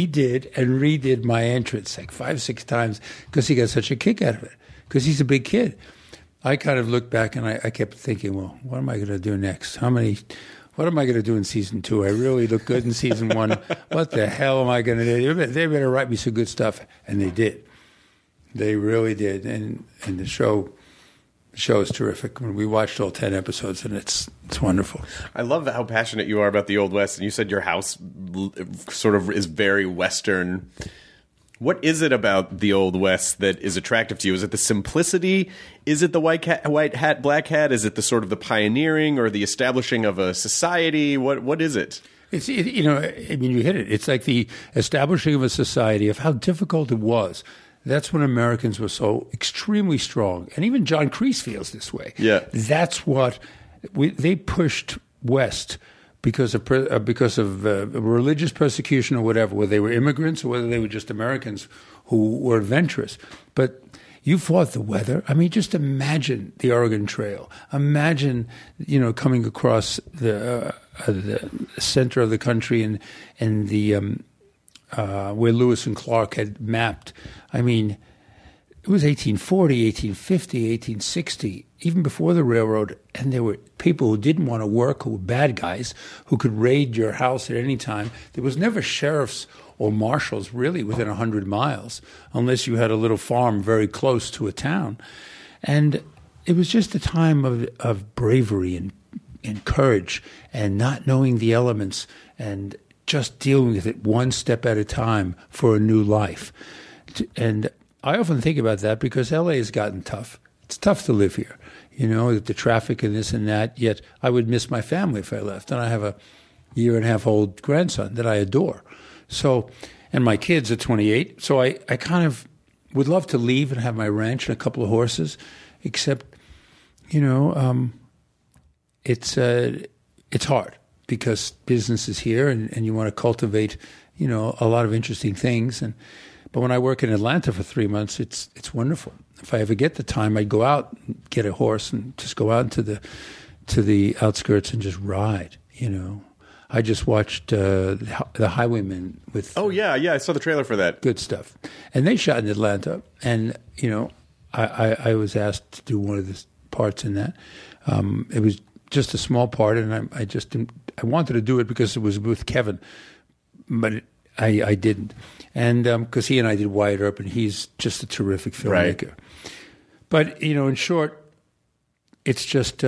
redid my entrance like 5-6 times because he got such a kick out of it. Because he's a big kid. I kind of looked back and I kept thinking, well, what am I going to do next? What am I going to do in season 2? I really look good in season 1. What the hell am I going to do? They better write me some good stuff. And they did. They really did. And the show is terrific. We watched all 10 episodes, and it's wonderful. I love how passionate you are about the Old West. And you said your house sort of is very Western. What is it about the Old West that is attractive to you? Is it the simplicity? Is it the white hat, black hat? Is it the sort of the pioneering or the establishing of a society? What is it? You hit it. It's like the establishing of a society, of how difficult it was. That's when Americans were so extremely strong. And even John Kreese feels this way. Yeah. That's what they pushed west because of religious persecution or whatever, whether they were immigrants or whether they were just Americans who were adventurous. But you fought the weather. I mean, just imagine the Oregon Trail. Imagine, coming across the center of the country and the where Lewis and Clark had mapped. I mean, it was 1840, 1850, 1860, even before the railroad, and there were people who didn't want to work, who were bad guys, who could raid your house at any time. There was never sheriffs or marshals really within 100 miles, unless you had a little farm very close to a town. And it was just a time of bravery and courage and not knowing the elements and just dealing with it one step at a time for a new life. And I often think about that because LA has gotten tough. It's tough to live here, the traffic and this and that, yet I would miss my family if I left. And I have a 1.5-year-old grandson that I adore. So, and my kids are 28. So I kind of would love to leave and have my ranch and a couple of horses, except, it's hard because business is here and you want to cultivate, a lot of interesting things. But when I work in Atlanta for 3 months, it's wonderful. If I ever get the time, I'd go out, and get a horse, and just go out to the outskirts and just ride. I just watched The Highwaymen with. Oh yeah, I saw the trailer for that. Good stuff, and they shot in Atlanta, and I was asked to do one of the parts in that. It was just a small part, and I just didn't. I wanted to do it because it was with Kevin, but I didn't. And because he and I did Wyatt Earp, and he's just a terrific filmmaker. Right. But, in short, it's just,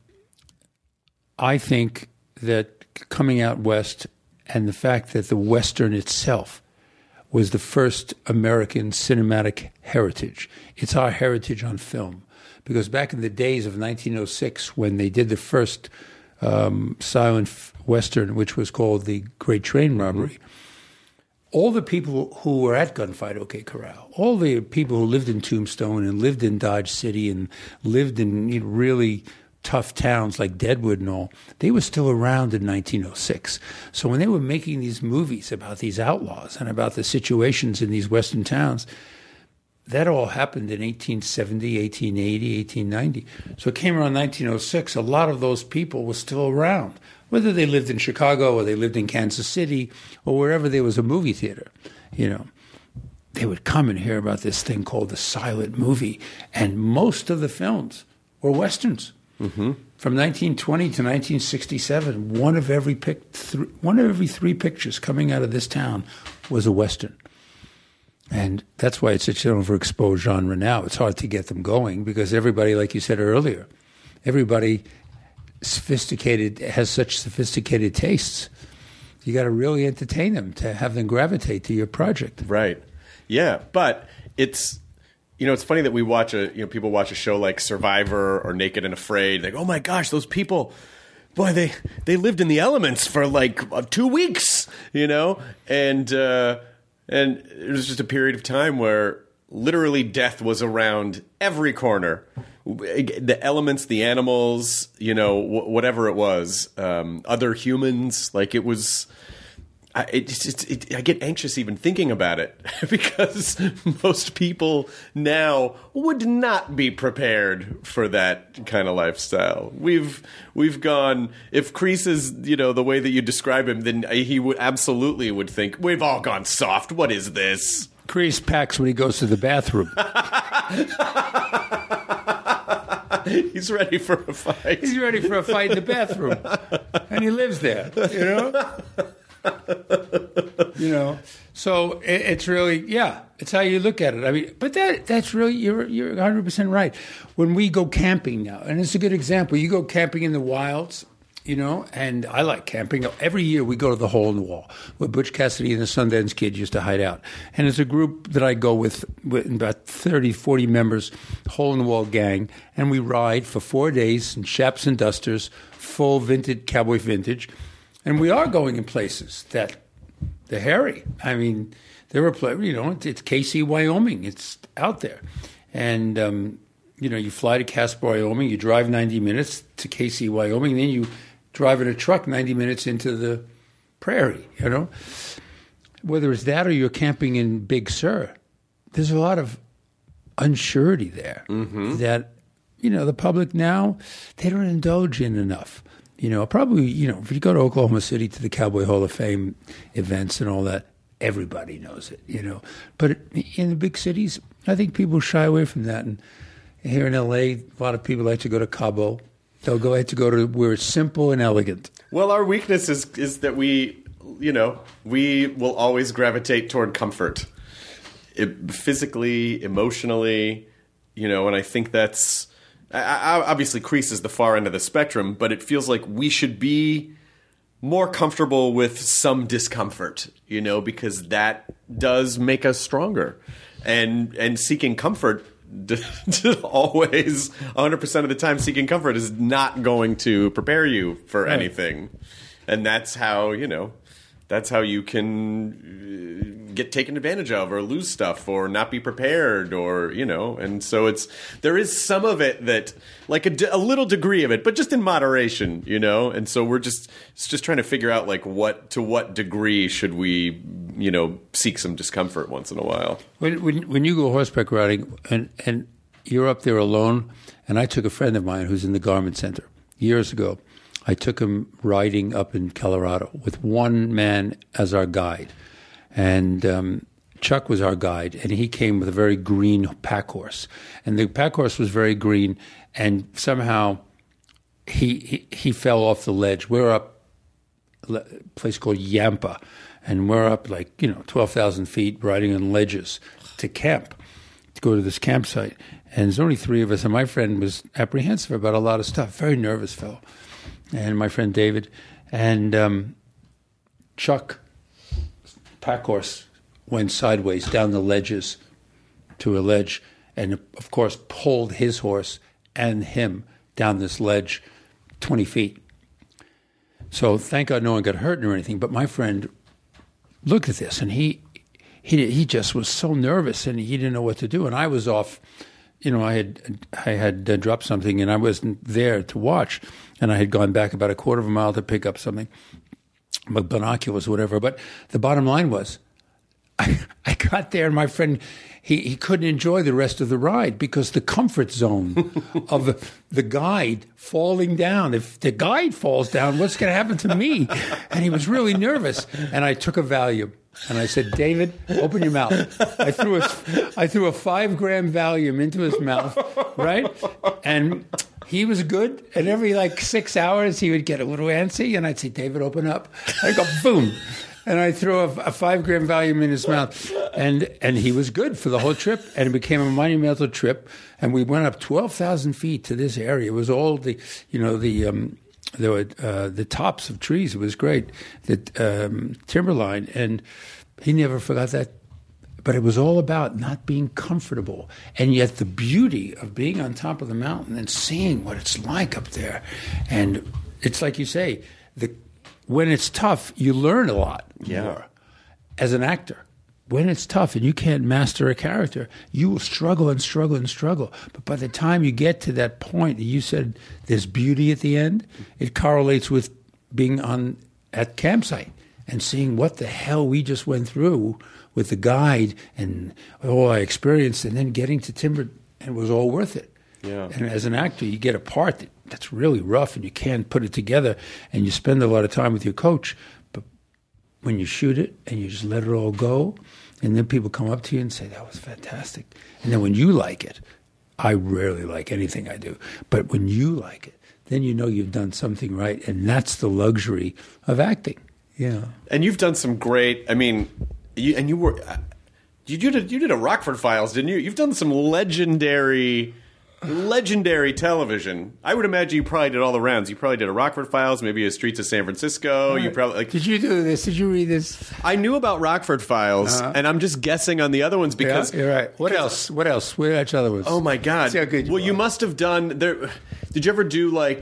I think that coming out west and the fact that the Western itself was the first American cinematic heritage. It's our heritage on film. Because back in the days of 1906, when they did the first silent Western, which was called The Great Train Robbery, all the people who were at Gunfight OK Corral, all the people who lived in Tombstone and lived in Dodge City and lived in really tough towns like Deadwood and all, they were still around in 1906. So when they were making these movies about these outlaws and about the situations in these Western towns, that all happened in 1870, 1880, 1890. So it came around 1906. A lot of those people were still around, whether they lived in Chicago or they lived in Kansas City or wherever there was a movie theater. They would come and hear about this thing called the silent movie. And most of the films were Westerns. Mm-hmm. From 1920 to 1967, one of every 3 pictures coming out of this town was a Western. And that's why it's such an overexposed genre now. It's hard to get them going because everybody, like you said earlier, everybody has such sophisticated tastes. You got to really entertain them to have them gravitate to your project. Right. Yeah, but it's it's funny that we watch people watch a show like Survivor or Naked and Afraid. Like, oh my gosh, those people, boy, they lived in the elements for like 2 weeks, and it was just a period of time where literally death was around every corner. The elements, the animals, whatever it was, other humans, like it was. I get anxious even thinking about it because most people now would not be prepared for that kind of lifestyle. We've gone. If Kreese is the way that you describe him, then he would think we've all gone soft. What is this? Kreese packs when he goes to the bathroom. He's ready for a fight. He's ready for a fight in the bathroom, and he lives there. So it's really, it's how you look at it. I mean, but that's really, you're 100% right. When we go camping now, and it's a good example, you go camping in the wilds, and I like camping. Every year we go to the Hole in the Wall, where Butch Cassidy and the Sundance Kid used to hide out. And it's a group that I go with about 30, 40 members, Hole in the Wall gang, and we ride for 4 days in chaps and dusters, full vintage, cowboy vintage. And we are going in places that they're hairy. I mean, there are places, it's Casey, Wyoming. It's out there. And, you fly to Casper, Wyoming. You drive 90 minutes to Casey, Wyoming. Then you drive in a truck 90 minutes into the prairie, Whether it's that or you're camping in Big Sur, there's a lot of unsurety there that, the public now, they don't indulge in enough. Probably, if you go to Oklahoma City to the Cowboy Hall of Fame events and all that, everybody knows it, But in the big cities, I think people shy away from that. And here in L.A., a lot of people like to go to Cabo. They'll go ahead to go to where it's simple and elegant. Well, our weakness is that we will always gravitate toward comfort. Physically, emotionally, and I think that's obviously crease is the far end of the spectrum, but it feels like we should be more comfortable with some discomfort, because that does make us stronger. And seeking comfort, always 100% of the time, seeking comfort is not going to prepare you for anything. And that's how, you can get taken advantage of or lose stuff or not be prepared or, and so there is some of it that like a little degree of it, but just in moderation, and so it's just trying to figure out like to what degree should we, seek some discomfort once in a while. When you go horseback riding and you're up there alone, and I took a friend of mine who's in the Garment Center years ago. I took him riding up in Colorado with one man as our guide. And Chuck was our guide, and he came with a very green pack horse. And the pack horse was very green, and somehow he fell off the ledge. We're up a place called Yampa, and we're up 12,000 feet riding on ledges to camp, to go to this campsite. And there's only 3 of us, and my friend was apprehensive about a lot of stuff, very nervous fellow. And my friend David, and Chuck, pack horse, went sideways down the ledges to a ledge, and of course pulled his horse and him down this ledge 20 feet. So thank God no one got hurt or anything, but my friend looked at this, and he just was so nervous, and he didn't know what to do, and I was off. I had dropped something, and I wasn't there to watch, and I had gone back about a quarter of a mile to pick up something, binoculars, whatever. But the bottom line was, I got there, and my friend, he couldn't enjoy the rest of the ride because the comfort zone of the guide falling down. If the guide falls down, what's going to happen to me? And he was really nervous, and I took a Valium. And I said, David, open your mouth. I threw a 5-gram Valium into his mouth, right? And he was good. And every 6 hours, he would get a little antsy. And I'd say, David, open up. I'd go, boom. And I throw a 5-gram Valium in his mouth. And he was good for the whole trip. And it became a monumental trip. And we went up 12,000 feet to this area. It was all the tops of trees. It was great, the timberline, and he never forgot that. But it was all about not being comfortable, and yet the beauty of being on top of the mountain and seeing what it's like up there. And it's like you say, when it's tough, you learn a lot more as an actor. When it's tough and you can't master a character, you will struggle and struggle and struggle. But by the time you get to that point, you said there's beauty at the end, it correlates with being at campsite and seeing what the hell we just went through with the guide and all I experienced, and then getting to timber, and it was all worth it. Yeah. And as an actor, you get a part that's really rough and you can't put it together, and you spend a lot of time with your coach. But when you shoot it and you just let it all go, and then people come up to you and say, that was fantastic. And then when you like it, I rarely like anything I do, but when you like it, then you know you've done something right, and that's the luxury of acting. Yeah. And you've done some great, you did a Rockford Files, didn't you? You've done some legendary television. I would imagine you probably did all the rounds. You probably did a Rockford Files, maybe a Streets of San Francisco. Right. You probably Did you do this? Did you read this? I knew about Rockford Files, and I'm just guessing on the other ones because you're right. What else? Where are other ones? Oh my God! See how good you must have done there. Did you ever do like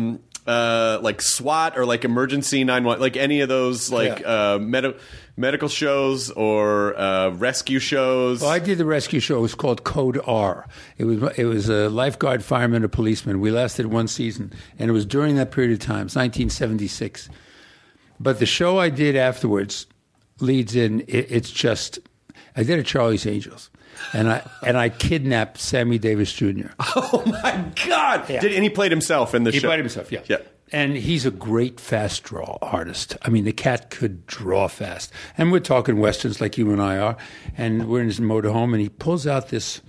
SWAT or like Emergency 911, like any of those medical shows or rescue shows? Well, I did the rescue show. It was called Code R. It was a lifeguard, fireman, a policeman. We lasted 1 season, and it was during that period of time. It's 1976. But the show I did afterwards leads in. It's just I did a Charlie's Angels. And I kidnapped Sammy Davis Jr. Oh my God! Yeah. And he played himself in the show. He played himself, yeah. And he's a great fast draw artist. I mean, the cat could draw fast. And we're talking westerns like you and I are. And we're in his motorhome, and he pulls out this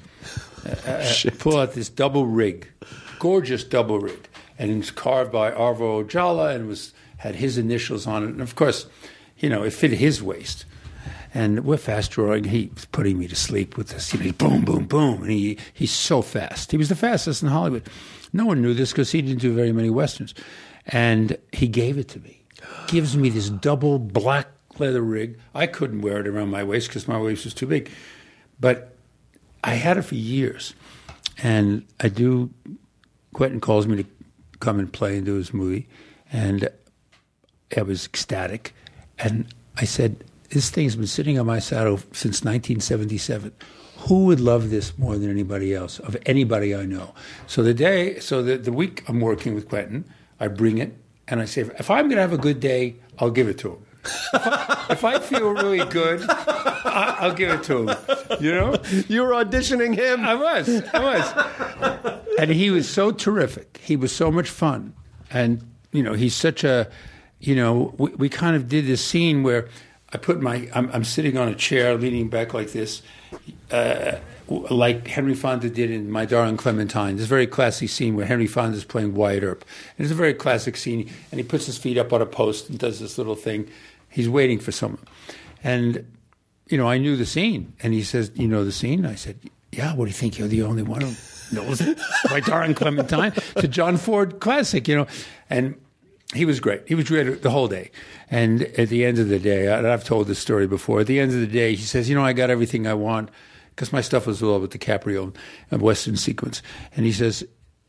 double rig, gorgeous double rig, and it was carved by Arvo Ojala and had his initials on it. And of course, it fit his waist. And we're fast drawing. He's putting me to sleep with this, boom, boom, boom. And he's so fast. He was the fastest in Hollywood. No one knew this because he didn't do very many Westerns. And he gave it to me. Gives me this double black leather rig. I couldn't wear it around my waist because my waist was too big. But I had it for years. And Quentin calls me to come and play and do his movie. And I was ecstatic. And I said, this thing's been sitting on my saddle since 1977. Who would love this more than anybody else, of anybody I know? So the week I'm working with Quentin, I bring it, and I say, if I'm going to have a good day, I'll give it to him. If I feel really good, I'll give it to him. You know? You were auditioning him. I was. And he was so terrific. He was so much fun. And, he's such a, we kind of did this scene where I put I'm sitting on a chair leaning back like this, like Henry Fonda did in My Darling Clementine. This very classic scene where Henry Fonda is playing Wyatt Earp. And it's a very classic scene, and he puts his feet up on a post and does this little thing. He's waiting for someone. And, I knew the scene. And he says, you know the scene? I said, yeah, what do you think? You're the only one who knows it? My Darling Clementine. It's a John Ford classic, And he was great. He was great the whole day. And at the end of the day, and I've told this story before, at the end of the day, he says, I got everything I want, because my stuff was all with DiCaprio and Western sequence. And he says,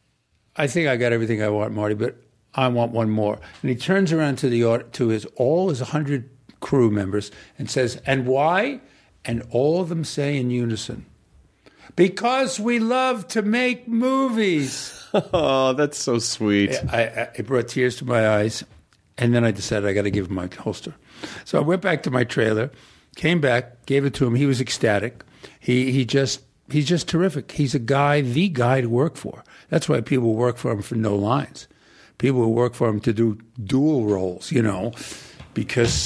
I think I got everything I want, Marty, but I want one more. And he turns around to his 100 crew members and says, and why? And all of them say in unison, because we love to make movies. Oh, that's so sweet. It brought tears to my eyes. And then I decided I got to give him my holster. So I went back to my trailer, came back, gave it to him. He was ecstatic. He's just terrific. He's the guy to work for. That's why people work for him for no lines. People who work for him to do dual roles, because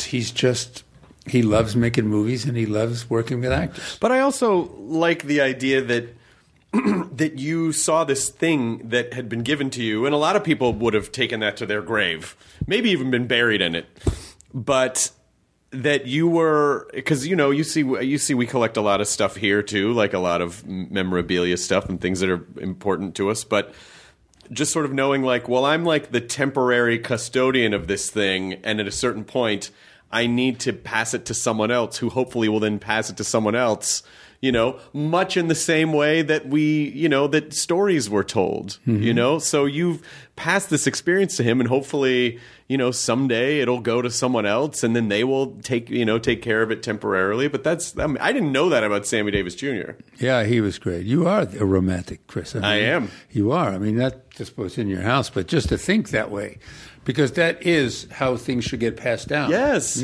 he loves making movies and he loves working with actors. But I also like the idea that that you saw this thing that had been given to you, and a lot of people would have taken that to their grave, maybe even been buried in it. But that you were, because you see we collect a lot of stuff here too, like a lot of memorabilia stuff and things that are important to us. But just sort of knowing, like, well, I'm like the temporary custodian of this thing, and at a certain point, I need to pass it to someone else, who hopefully will then pass it to someone else. Much in the same way that that stories were told, So you've passed this experience to him, and hopefully, someday it'll go to someone else, and then they will take care of it temporarily. But I didn't know that about Sammy Davis Jr. Yeah, he was great. You are a romantic, Chris. I am. You are. I mean, not just what's in your house, but just to think that way, because that is how things should get passed down. Yes.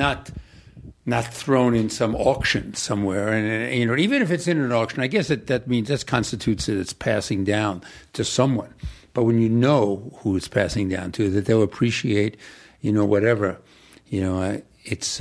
Not thrown in some auction somewhere, and even if it's in an auction, I guess that means that constitutes that it's passing down to someone. But when you know who it's passing down to, that they'll appreciate, whatever, it's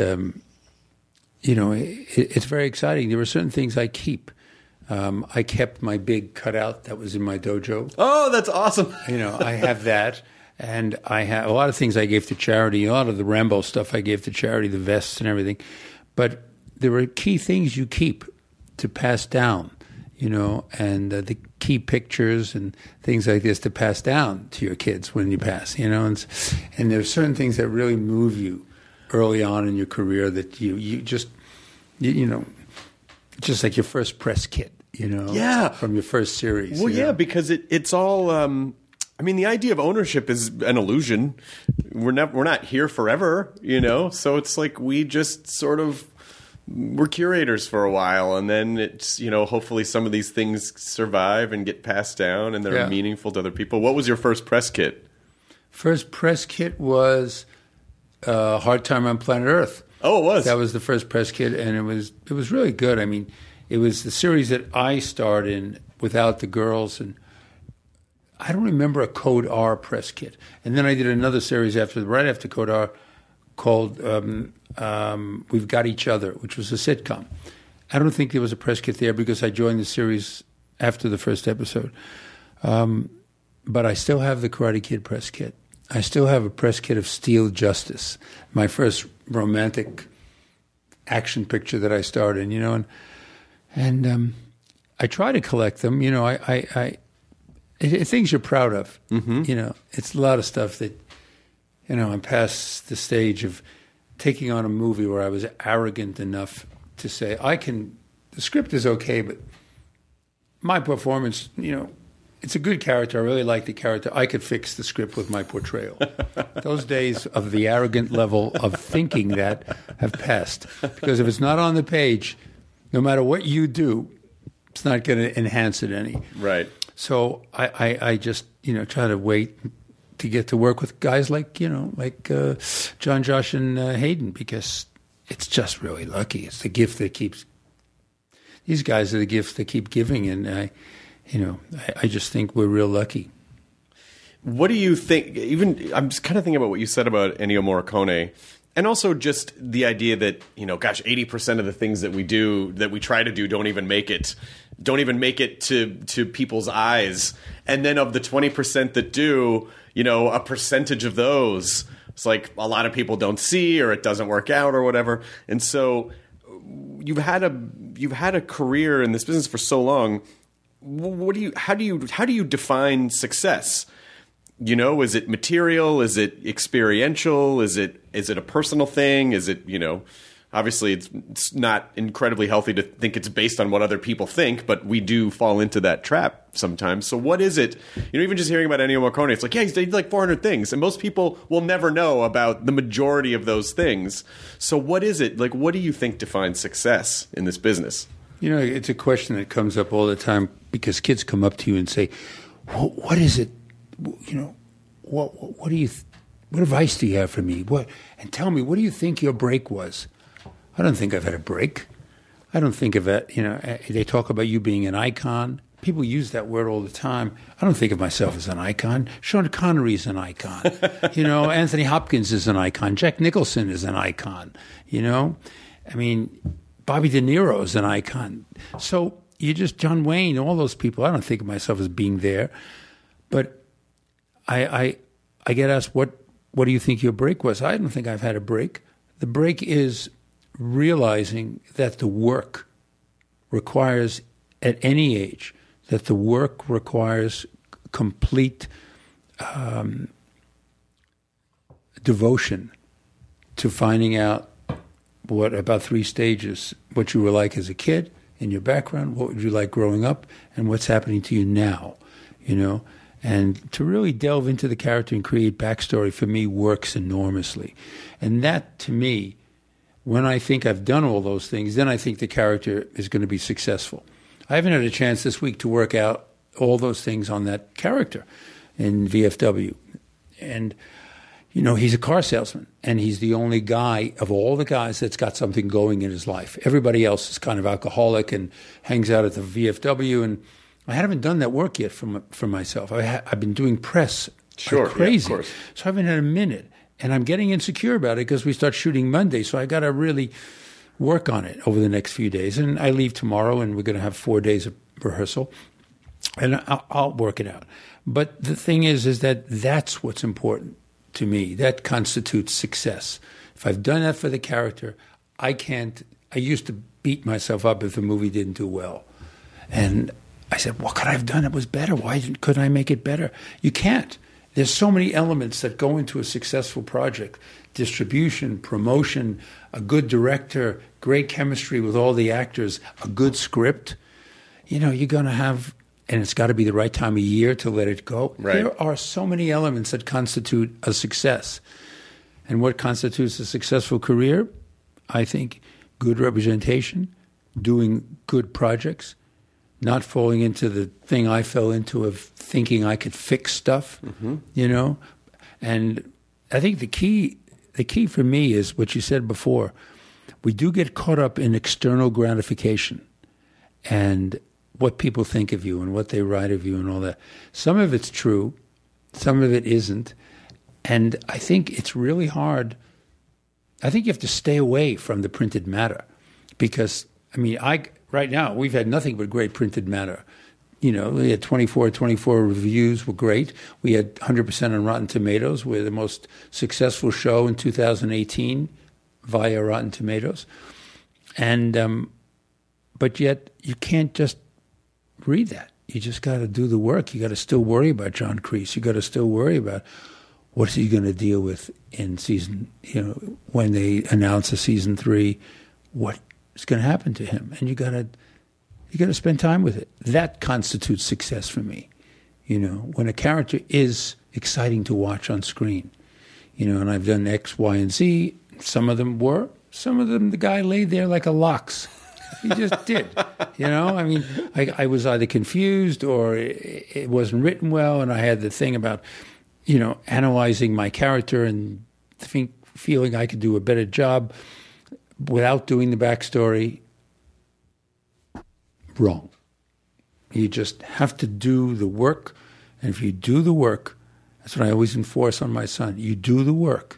it's very exciting. There are certain things I keep. I kept my big cutout that was in my dojo. Oh, that's awesome! I have that. And I have a lot of things I gave to charity. A lot of the Rambo stuff I gave to charity, the vests and everything. But there are key things you keep to pass down, and the key pictures and things like this to pass down to your kids when you pass, And there are certain things that really move you early on in your career that you just like your first press kit, Yeah. from your first series. Well, yeah, because it's all... the idea of ownership is an illusion. We're not here forever, So it's like we just sort of we're curators for a while, and then it's hopefully some of these things survive and get passed down, and they're meaningful to other people. What was your first press kit? First press kit was Hard Time on Planet Earth. Oh, it was. That was the first press kit, and it was really good. I mean, it was the series that I starred in without the girls, and I don't remember a Code R press kit. And then I did another series right after Code R called We've Got Each Other, which was a sitcom. I don't think there was a press kit there because I joined the series after the first episode. But I still have the Karate Kid press kit. I still have a press kit of Steel Justice, my first romantic action picture that I starred in, and I try to collect them. Things you're proud of. It's a lot of stuff that, I'm past the stage of taking on a movie where I was arrogant enough to say, the script is okay, but my performance, it's a good character. I really like the character. I could fix the script with my portrayal. Those days of the arrogant level of thinking that have passed. Because if it's not on the page, no matter what you do, it's not going to enhance it any. Right. So I just, try to wait to get to work with guys like John, Josh, and Hayden, because it's just really lucky. It's the gift that keeps... These guys are the gifts that keep giving, and I just think we're real lucky. What do you think? I'm just kind of thinking about what you said about Ennio Morricone, and also just the idea that 80% of the things that we do, that we try to do, don't even make it to people's eyes, and then of the 20% that do, a percentage of those, it's like a lot of people don't see, or it doesn't work out, or whatever, and so. You've had a career in this business for so long. How do you define success? Is it material? Is it experiential? Is it a personal thing? Is it, obviously it's not incredibly healthy to think it's based on what other people think, but we do fall into that trap sometimes. So what is it? Even just hearing about Ennio Morricone, it's like, yeah, he's did like 400 things, and most people will never know about the majority of those things. So what is it? Like, what do you think defines success in this business? It's a question that comes up all the time, because kids come up to you and say, what is it? What do you what advice do you have for me? And tell me, what do you think your break was? I don't think I've had a break. I don't think of it, they talk about you being an icon. People use that word all the time. I don't think of myself as an icon. Sean Connery is an icon. Anthony Hopkins is an icon. Jack Nicholson is an icon. Bobby De Niro is an icon. So John Wayne, all those people, I don't think of myself as being there. But I get asked, what do you think your break was? I don't think I've had a break. The break is realizing that the work requires, at any age, that the work requires complete devotion to finding out about 3 stages, what you were like as a kid, in your background, what would you like growing up, and what's happening to you now, And to really delve into the character and create backstory, for me, works enormously. And that, to me, when I think I've done all those things, then I think the character is going to be successful. I haven't had a chance this week to work out all those things on that character in VFW. And, he's a car salesman, and he's the only guy of all the guys that's got something going in his life. Everybody else is kind of alcoholic and hangs out at the VFW, and I haven't done that work yet for myself. I've been doing press like crazy, yeah, of course. So I haven't had a minute. And I'm getting insecure about it because we start shooting Monday, so I got to really work on it over the next few days. And I leave tomorrow, and we're going to have 4 days of rehearsal, and I'll work it out. But the thing is that that's what's important to me. That constitutes success. If I've done that for the character, I used to beat myself up if the movie didn't do well. And I said, what could I have done that was better? Why couldn't I make it better? You can't. There's so many elements that go into a successful project. Distribution, promotion, a good director, great chemistry with all the actors, a good script. You're going to have, and it's got to be the right time of year to let it go. Right. There are so many elements that constitute a success. And what constitutes a successful career? I think good representation, doing good projects, not falling into the thing I fell into of thinking I could fix stuff, And I think the key for me is what you said before. We do get caught up in external gratification and what people think of you and what they write of you and all that. Some of it's true, some of it isn't. And I think it's really hard. I think you have to stay away from the printed matter because, right now, we've had nothing but great printed matter. We had 24 reviews were great. We had 100% on Rotten Tomatoes. We're the most successful show in 2018 via Rotten Tomatoes. And but yet you can't just read that. You just got to do the work. You got to still worry about John Kreese. You got to still worry about what's he going to deal with in season, when they announce a season 3, what is going to happen to him. And you got to spend time with it. That constitutes success for me. When a character is exciting to watch on screen, and I've done X, Y, and Z. Some of them the guy laid there like a lox. He just did, I mean, I was either confused or it wasn't written well, and I had the thing about, analyzing my character and feeling I could do a better job without doing the backstory. Wrong. You just have to do the work, and if you do the work, that's what I always enforce on my son. You do the work.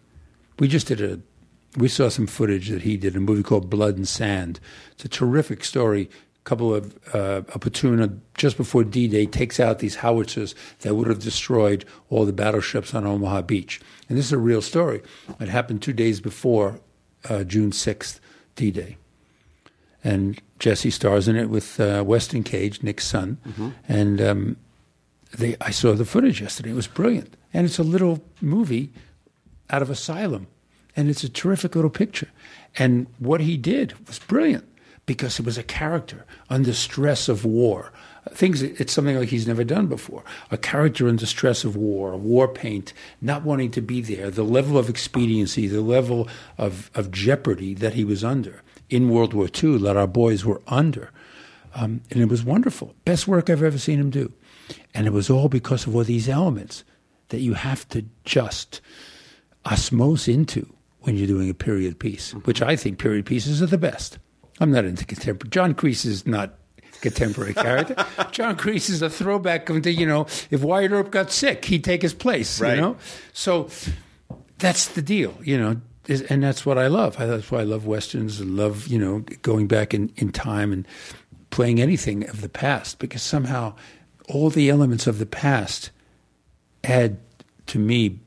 We saw some footage that he did, a movie called Blood and Sand. It's a terrific story. A platoon just before D-Day takes out these howitzers that would have destroyed all the battleships on Omaha Beach. And this is a real story. It happened 2 days before June 6th, D-Day. And Jesse stars in it with Weston Cage, Nick's son. Mm-hmm. And I saw the footage yesterday. It was brilliant. And it's a little movie out of Asylum. And it's a terrific little picture. And what he did was brilliant because it was a character under stress of war. It's something like he's never done before. A character under stress of war paint, not wanting to be there, the level of expediency, the level of jeopardy that he was under in World War II that our boys were under. And it was wonderful. Best work I've ever seen him do. And it was all because of all these elements that you have to just osmose into when you're doing a period piece, which I think period pieces are the best. I'm not into contemporary. John Kreese is not a contemporary character. John Kreese is a throwback to, if Wyatt Earp got sick, he'd take his place, right. So that's the deal, and that's what I love. That's why I love Westerns and love, going back in time and playing anything of the past, because somehow all the elements of the past add to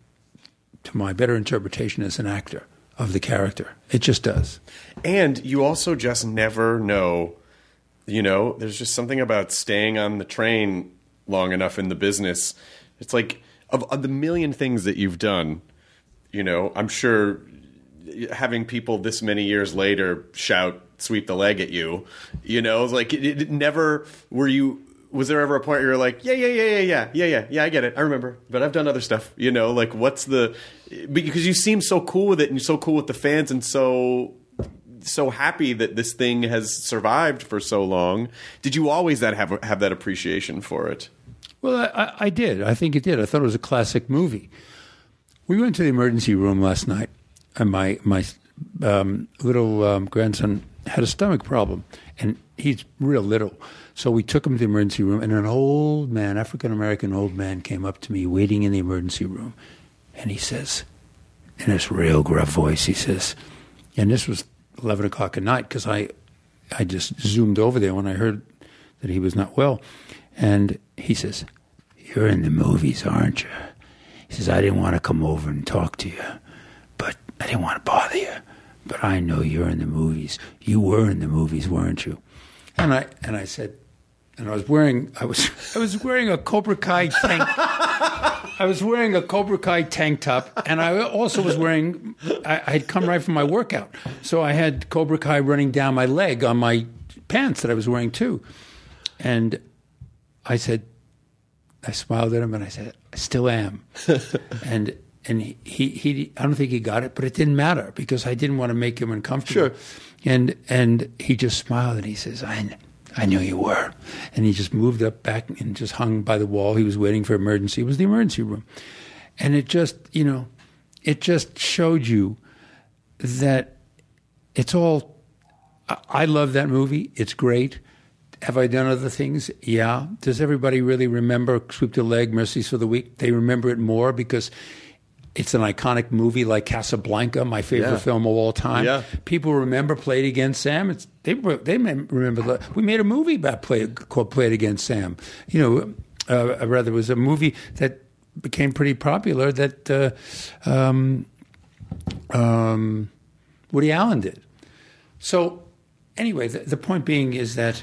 my better interpretation as an actor of the character. It just does. And you also just never know, there's just something about staying on the train long enough in the business. It's like, of the million things that you've done, I'm sure having people this many years later shout, sweep the leg at you, like it never, was there ever a point where you're like, yeah, I get it, I remember, but I've done other stuff, like because you seem so cool with it, and you're so cool with the fans, and so happy that this thing has survived for so long. Did you always have that appreciation for it? Well, I did. I think it did. I thought it was a classic movie. We went to the emergency room last night, and my little grandson had a stomach problem, and he's real little. So we took him to the emergency room, and an old man, African-American old man, came up to me waiting in the emergency room. And he says, in this real gruff voice, he says, and this was 11 o'clock at night because I just zoomed over there when I heard that he was not well. And he says, "You're in the movies, aren't you?" He says, "I didn't want to come over and talk to you, but I didn't want to bother you. But I know you're in the movies. You were in the movies, weren't you?" And I said, and I was wearing a Cobra Kai tank. I was wearing a Cobra Kai tank top, and I also was wearing. I had come right from my workout, so I had Cobra Kai running down my leg on my pants that I was wearing too. And I smiled at him, and I said, "I still am." and he I don't think he got it, but it didn't matter because I didn't want to make him uncomfortable. Sure. And he just smiled, and he says, I knew you were. And he just moved up back and just hung by the wall. He was waiting for emergency. It was the emergency room. And it just, it just showed you that it's all, I love that movie. It's great. Have I done other things? Yeah. Does everybody really remember Sweep the Leg, Mercies for the Weak? They remember it more because it's an iconic movie like Casablanca, my favorite film of all time. Yeah. People remember Play It Again, Sam. They remember. We made a movie called Play It Again, Sam. Rather, it was a movie that became pretty popular that Woody Allen did. So anyway, the point being is that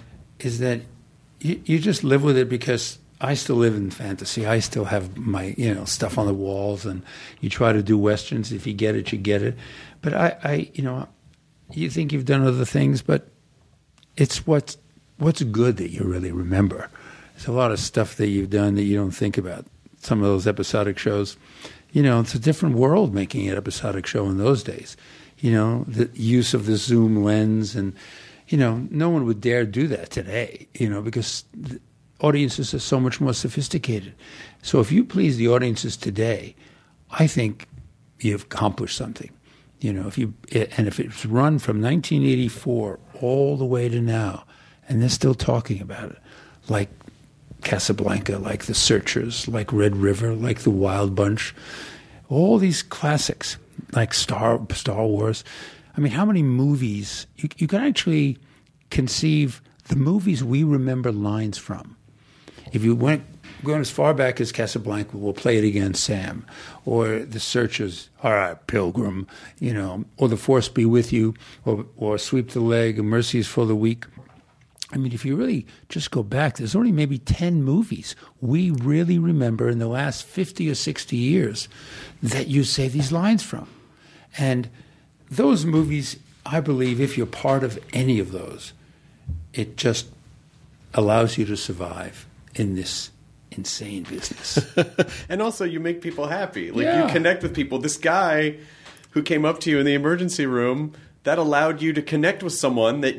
you just live with it, because I still live in fantasy. I still have my stuff on the walls, and you try to do westerns. If you get it, you get it. But I you think you've done other things, but it's what's good that you really remember. There's a lot of stuff that you've done that you don't think about. Some of those episodic shows, it's a different world making an episodic show in those days. The use of the zoom lens, and no one would dare do that today. Because the audiences are so much more sophisticated. So if you please the audiences today, I think you've accomplished something. If it's run from 1984 all the way to now, and they're still talking about it, like Casablanca, like The Searchers, like Red River, like The Wild Bunch, all these classics, like Star Wars. I mean, how many movies you can actually conceive the movies we remember lines from? If you going as far back as Casablanca, we'll play it again, Sam, or The Searchers, all right, Pilgrim, or The Force Be With You, or Sweep the Leg, and Mercy is for the Weak. I mean, if you really just go back, there's only maybe 10 movies we really remember in the last 50 or 60 years that you say these lines from. And those movies, I believe, if you're part of any of those, it just allows you to survive in this insane business. And also, you make people happy. You connect with people. This guy who came up to you in the emergency room, that allowed you to connect with someone that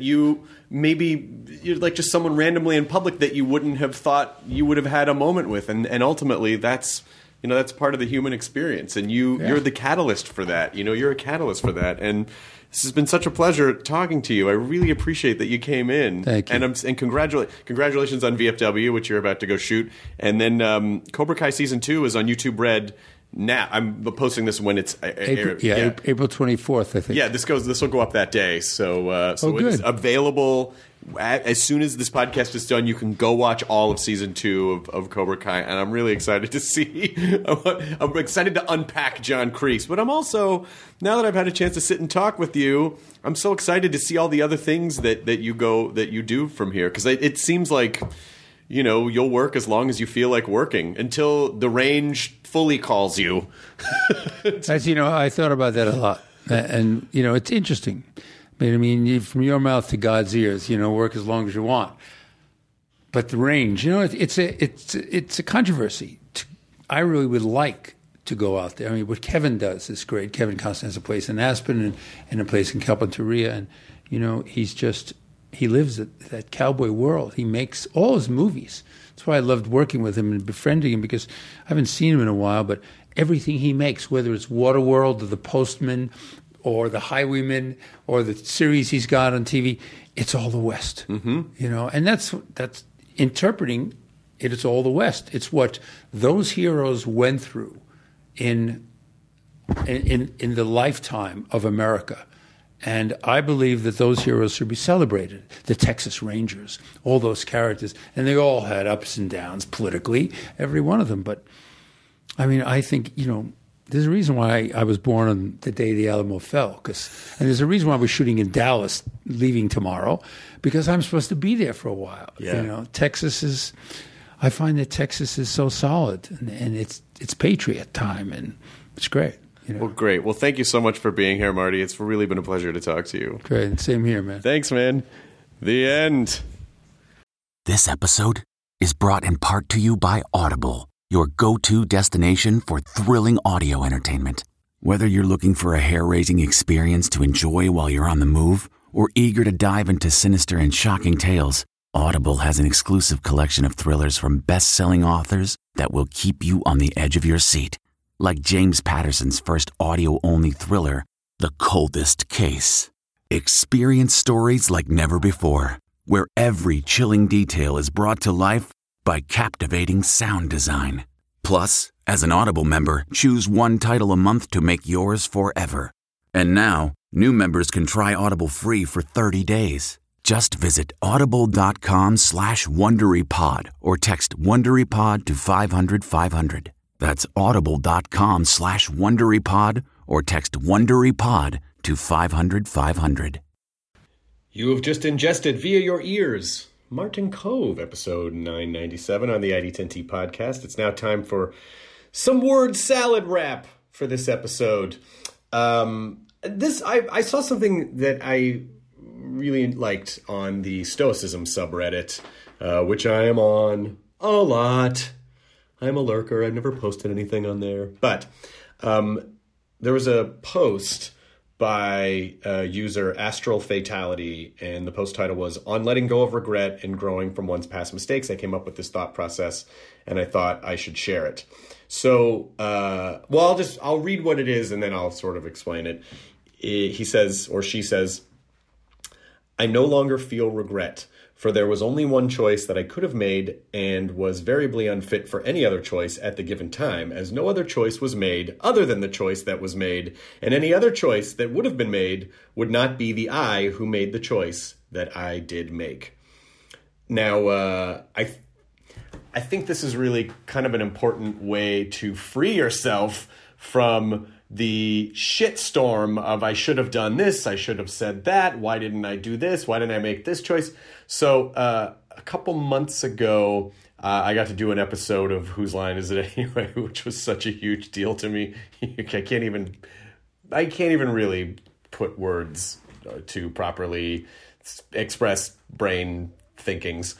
you're like just someone randomly in public that you wouldn't have thought you would have had a moment with. And ultimately, that's part of the human experience. And you're the catalyst for that. You're a catalyst for that. And this has been such a pleasure talking to you. I really appreciate that you came in. Thank you. And congratulations on VFW, which you're about to go shoot. And then Cobra Kai Season 2 is on YouTube Red now. I'm posting this when it's April 24th, I think. Yeah, this will go up that day. So good. It's available as soon as this podcast is done. You can go watch all of Season 2 of Cobra Kai, and I'm really excited to see. I'm excited to unpack John Kreese, but I'm also, now that I've had a chance to sit and talk with you, I'm so excited to see all the other things that you do from here, because it seems like you'll work as long as you feel like working until the range fully calls you. I thought about that a lot, and it's interesting. I mean, from your mouth to God's ears, work as long as you want. But the range, it's a controversy. I really would like to go out there. I mean, what Kevin does is great. Kevin Costner has a place in Aspen and a place in Carpinteria, and he lives that cowboy world. He makes all his movies. That's why I loved working with him and befriending him, because I haven't seen him in a while, but everything he makes, whether it's Waterworld or The Postman or The Highwayman or the series he's got on TV, it's all the West. Mm-hmm. And that's interpreting it. It's all the West. It's what those heroes went through in the lifetime of America. And I believe that those heroes should be celebrated. The Texas Rangers, all those characters. And they all had ups and downs politically, every one of them. But, I mean, I think, there's a reason why I was born on the day the Alamo fell. And there's a reason why we're shooting in Dallas, leaving tomorrow, because I'm supposed to be there for a while. Yeah. I find that Texas is so solid. And it's patriot time, and it's great. Well, great. Well, thank you so much for being here, Marty. It's really been a pleasure to talk to you. Great. Same here, man. Thanks, man. The end. This episode is brought in part to you by Audible, your go-to destination for thrilling audio entertainment. Whether you're looking for a hair-raising experience to enjoy while you're on the move or eager to dive into sinister and shocking tales, Audible has an exclusive collection of thrillers from best-selling authors that will keep you on the edge of your seat. Like James Patterson's first audio-only thriller, The Coldest Case. Experience stories like never before, where every chilling detail is brought to life by captivating sound design. Plus, as an Audible member, choose one title a month to make yours forever. And now, new members can try Audible free for 30 days. Just visit audible.com/WonderyPod or text WonderyPod to 500-500. That's audible.com/WonderyPod or text WonderyPod to 500-500. You have just ingested via your ears Martin Kove, episode 997 on the ID10T podcast. It's now time for some word salad wrap for this episode. I saw something that I really liked on the Stoicism subreddit, which I am on a lot. I'm a lurker. I've never posted anything on there. But there was a post by user Astral Fatality, and the post title was "On Letting Go of Regret and Growing from One's Past Mistakes." I came up with this thought process, and I thought I should share it. So, I'll read what it is, and then I'll sort of explain it. He says, or she says, "I no longer feel regret, for there was only one choice that I could have made and was variably unfit for any other choice at the given time, as no other choice was made other than the choice that was made, and any other choice that would have been made would not be the I who made the choice that I did make." Now, I think this is really kind of an important way to free yourself from the shitstorm of I should have done this, I should have said that, why didn't I do this, why didn't I make this choice? So a couple months ago, I got to do an episode of Whose Line Is It Anyway, which was such a huge deal to me. I can't even really put words to properly express brain thinkings.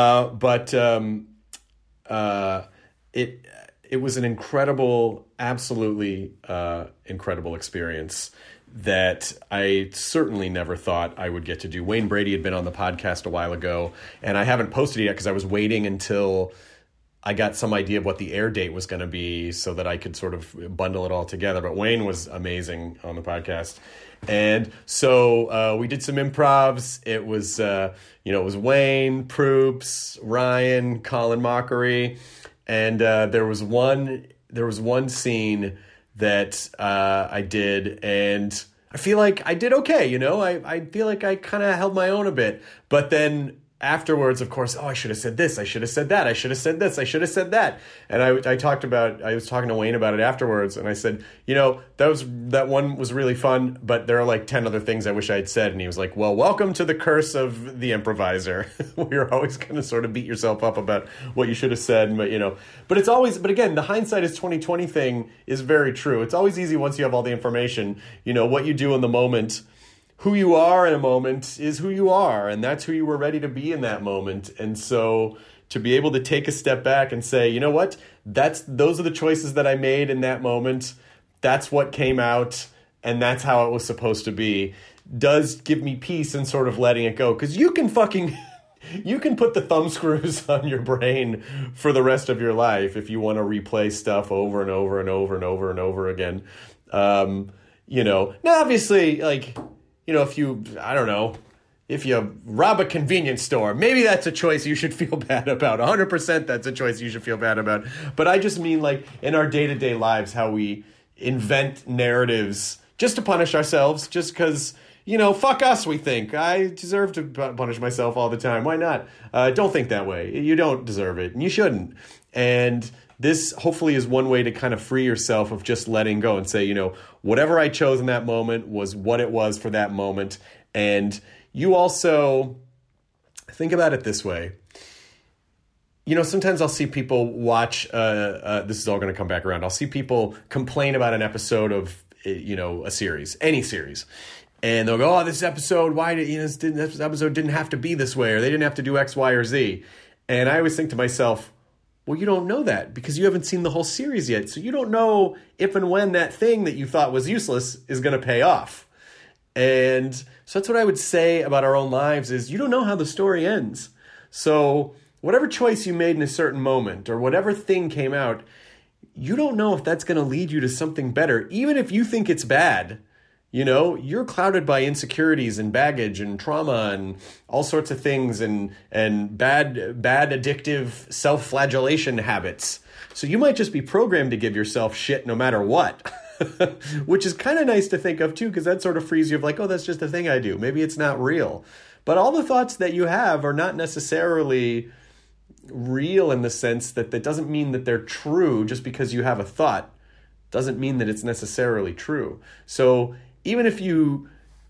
It was an incredible, absolutely incredible experience that I certainly never thought I would get to do. Wayne Brady had been on the podcast a while ago, and I haven't posted it yet because I was waiting until I got some idea of what the air date was going to be so that I could sort of bundle it all together. But Wayne was amazing on the podcast. And so we did some improvs. It was, it was Wayne, Proops, Ryan, Colin Mockery. And there was one scene that I did, and I feel like I did okay, I feel like I kind of held my own a bit. But then afterwards, of course, I should have said this, I should have said that, I should have said this, I should have said that. And I was talking to Wayne about it afterwards, and I said, that one was really fun, but there are like 10 other things I wish I had said. And he was like, well, welcome to the curse of the improviser. You're always going to sort of beat yourself up about what you should have said, but but again, the hindsight is 20/20 thing is very true. It's always easy once you have all the information, what you do in the moment. Who you are in a moment is who you are, and that's who you were ready to be in that moment. And so to be able to take a step back and say, you know what, those are the choices that I made in that moment. That's what came out, and that's how it was supposed to be, does give me peace in sort of letting it go. Because you can put the thumb screws on your brain for the rest of your life if you want to replay stuff over and over and over and over and over again. Now obviously, if you rob a convenience store, maybe that's a choice you should feel bad about. 100% that's a choice you should feel bad about. But I just mean in our day-to-day lives, how we invent narratives just to punish ourselves, just because, fuck us, we think. I deserve to punish myself all the time. Why not? Don't think that way. You don't deserve it, and you shouldn't. And this hopefully is one way to kind of free yourself of just letting go and say, whatever I chose in that moment was what it was for that moment. And you also think about it this way. Sometimes I'll see people watch, this is all going to come back around. I'll see people complain about an episode of, a series, any series. And they'll go, this episode, this episode didn't have to be this way, or they didn't have to do X, Y, or Z. And I always think to myself, well, you don't know that because you haven't seen the whole series yet. So you don't know if and when that thing that you thought was useless is going to pay off. And so that's what I would say about our own lives is you don't know how the story ends. So whatever choice you made in a certain moment or whatever thing came out, you don't know if that's going to lead you to something better. Even if you think it's bad, you're clouded by insecurities and baggage and trauma and all sorts of things and bad addictive self-flagellation habits. So you might just be programmed to give yourself shit no matter what, which is kind of nice to think of too, because that sort of frees you of that's just a thing I do. Maybe it's not real. But all the thoughts that you have are not necessarily real in the sense that doesn't mean that they're true. Just because you have a thought doesn't mean that it's necessarily true. So even if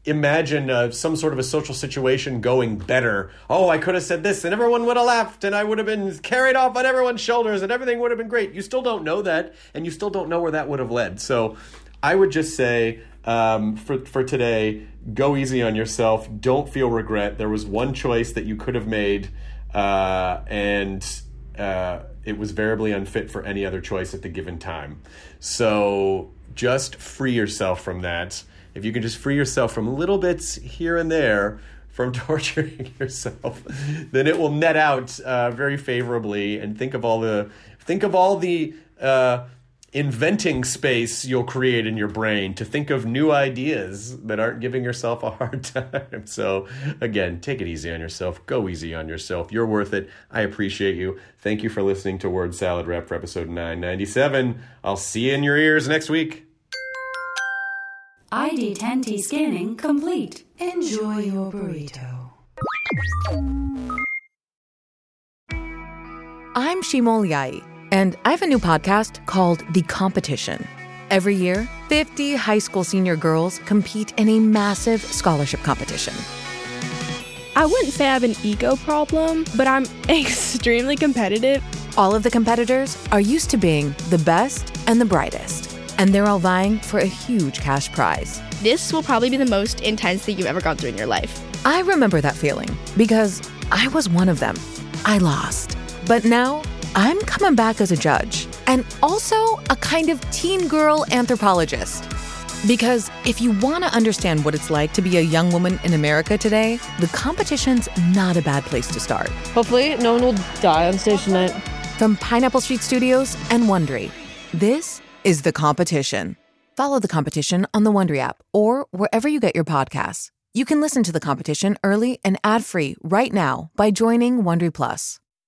imagine some sort of a social situation going better. Oh, I could have said this and everyone would have laughed and I would have been carried off on everyone's shoulders and everything would have been great. You still don't know that, and you still don't know where that would have led. So I would just say for today, go easy on yourself. Don't feel regret. There was one choice that you could have made, and it was variably unfit for any other choice at the given time. So just free yourself from that. If you can just free yourself from little bits here and there from torturing yourself, then it will net out very favorably. And think of all the inventing space you'll create in your brain to think of new ideas that aren't giving yourself a hard time. So again, take it easy on yourself. Go easy on yourself. You're worth it. I appreciate you. Thank you for listening to Word Salad Wrap for episode 997. I'll see you in your ears next week. ID10T scanning complete. Enjoy your burrito. I'm Shimol Yai, and I have a new podcast called The Competition. Every year, 50 high school senior girls compete in a massive scholarship competition. I wouldn't say I have an ego problem, but I'm extremely competitive. All of the competitors are used to being the best and the brightest, and they're all vying for a huge cash prize. This will probably be the most intense thing you've ever gone through in your life. I remember that feeling because I was one of them. I lost. But now I'm coming back as a judge and also a kind of teen girl anthropologist. Because if you want to understand what it's like to be a young woman in America today, The Competition's not a bad place to start. Hopefully no one will die on stage tonight. From Pineapple Street Studios and Wondery, this is The Competition. Follow The Competition on the Wondery app or wherever you get your podcasts. You can listen to The Competition early and ad-free right now by joining Wondery Plus.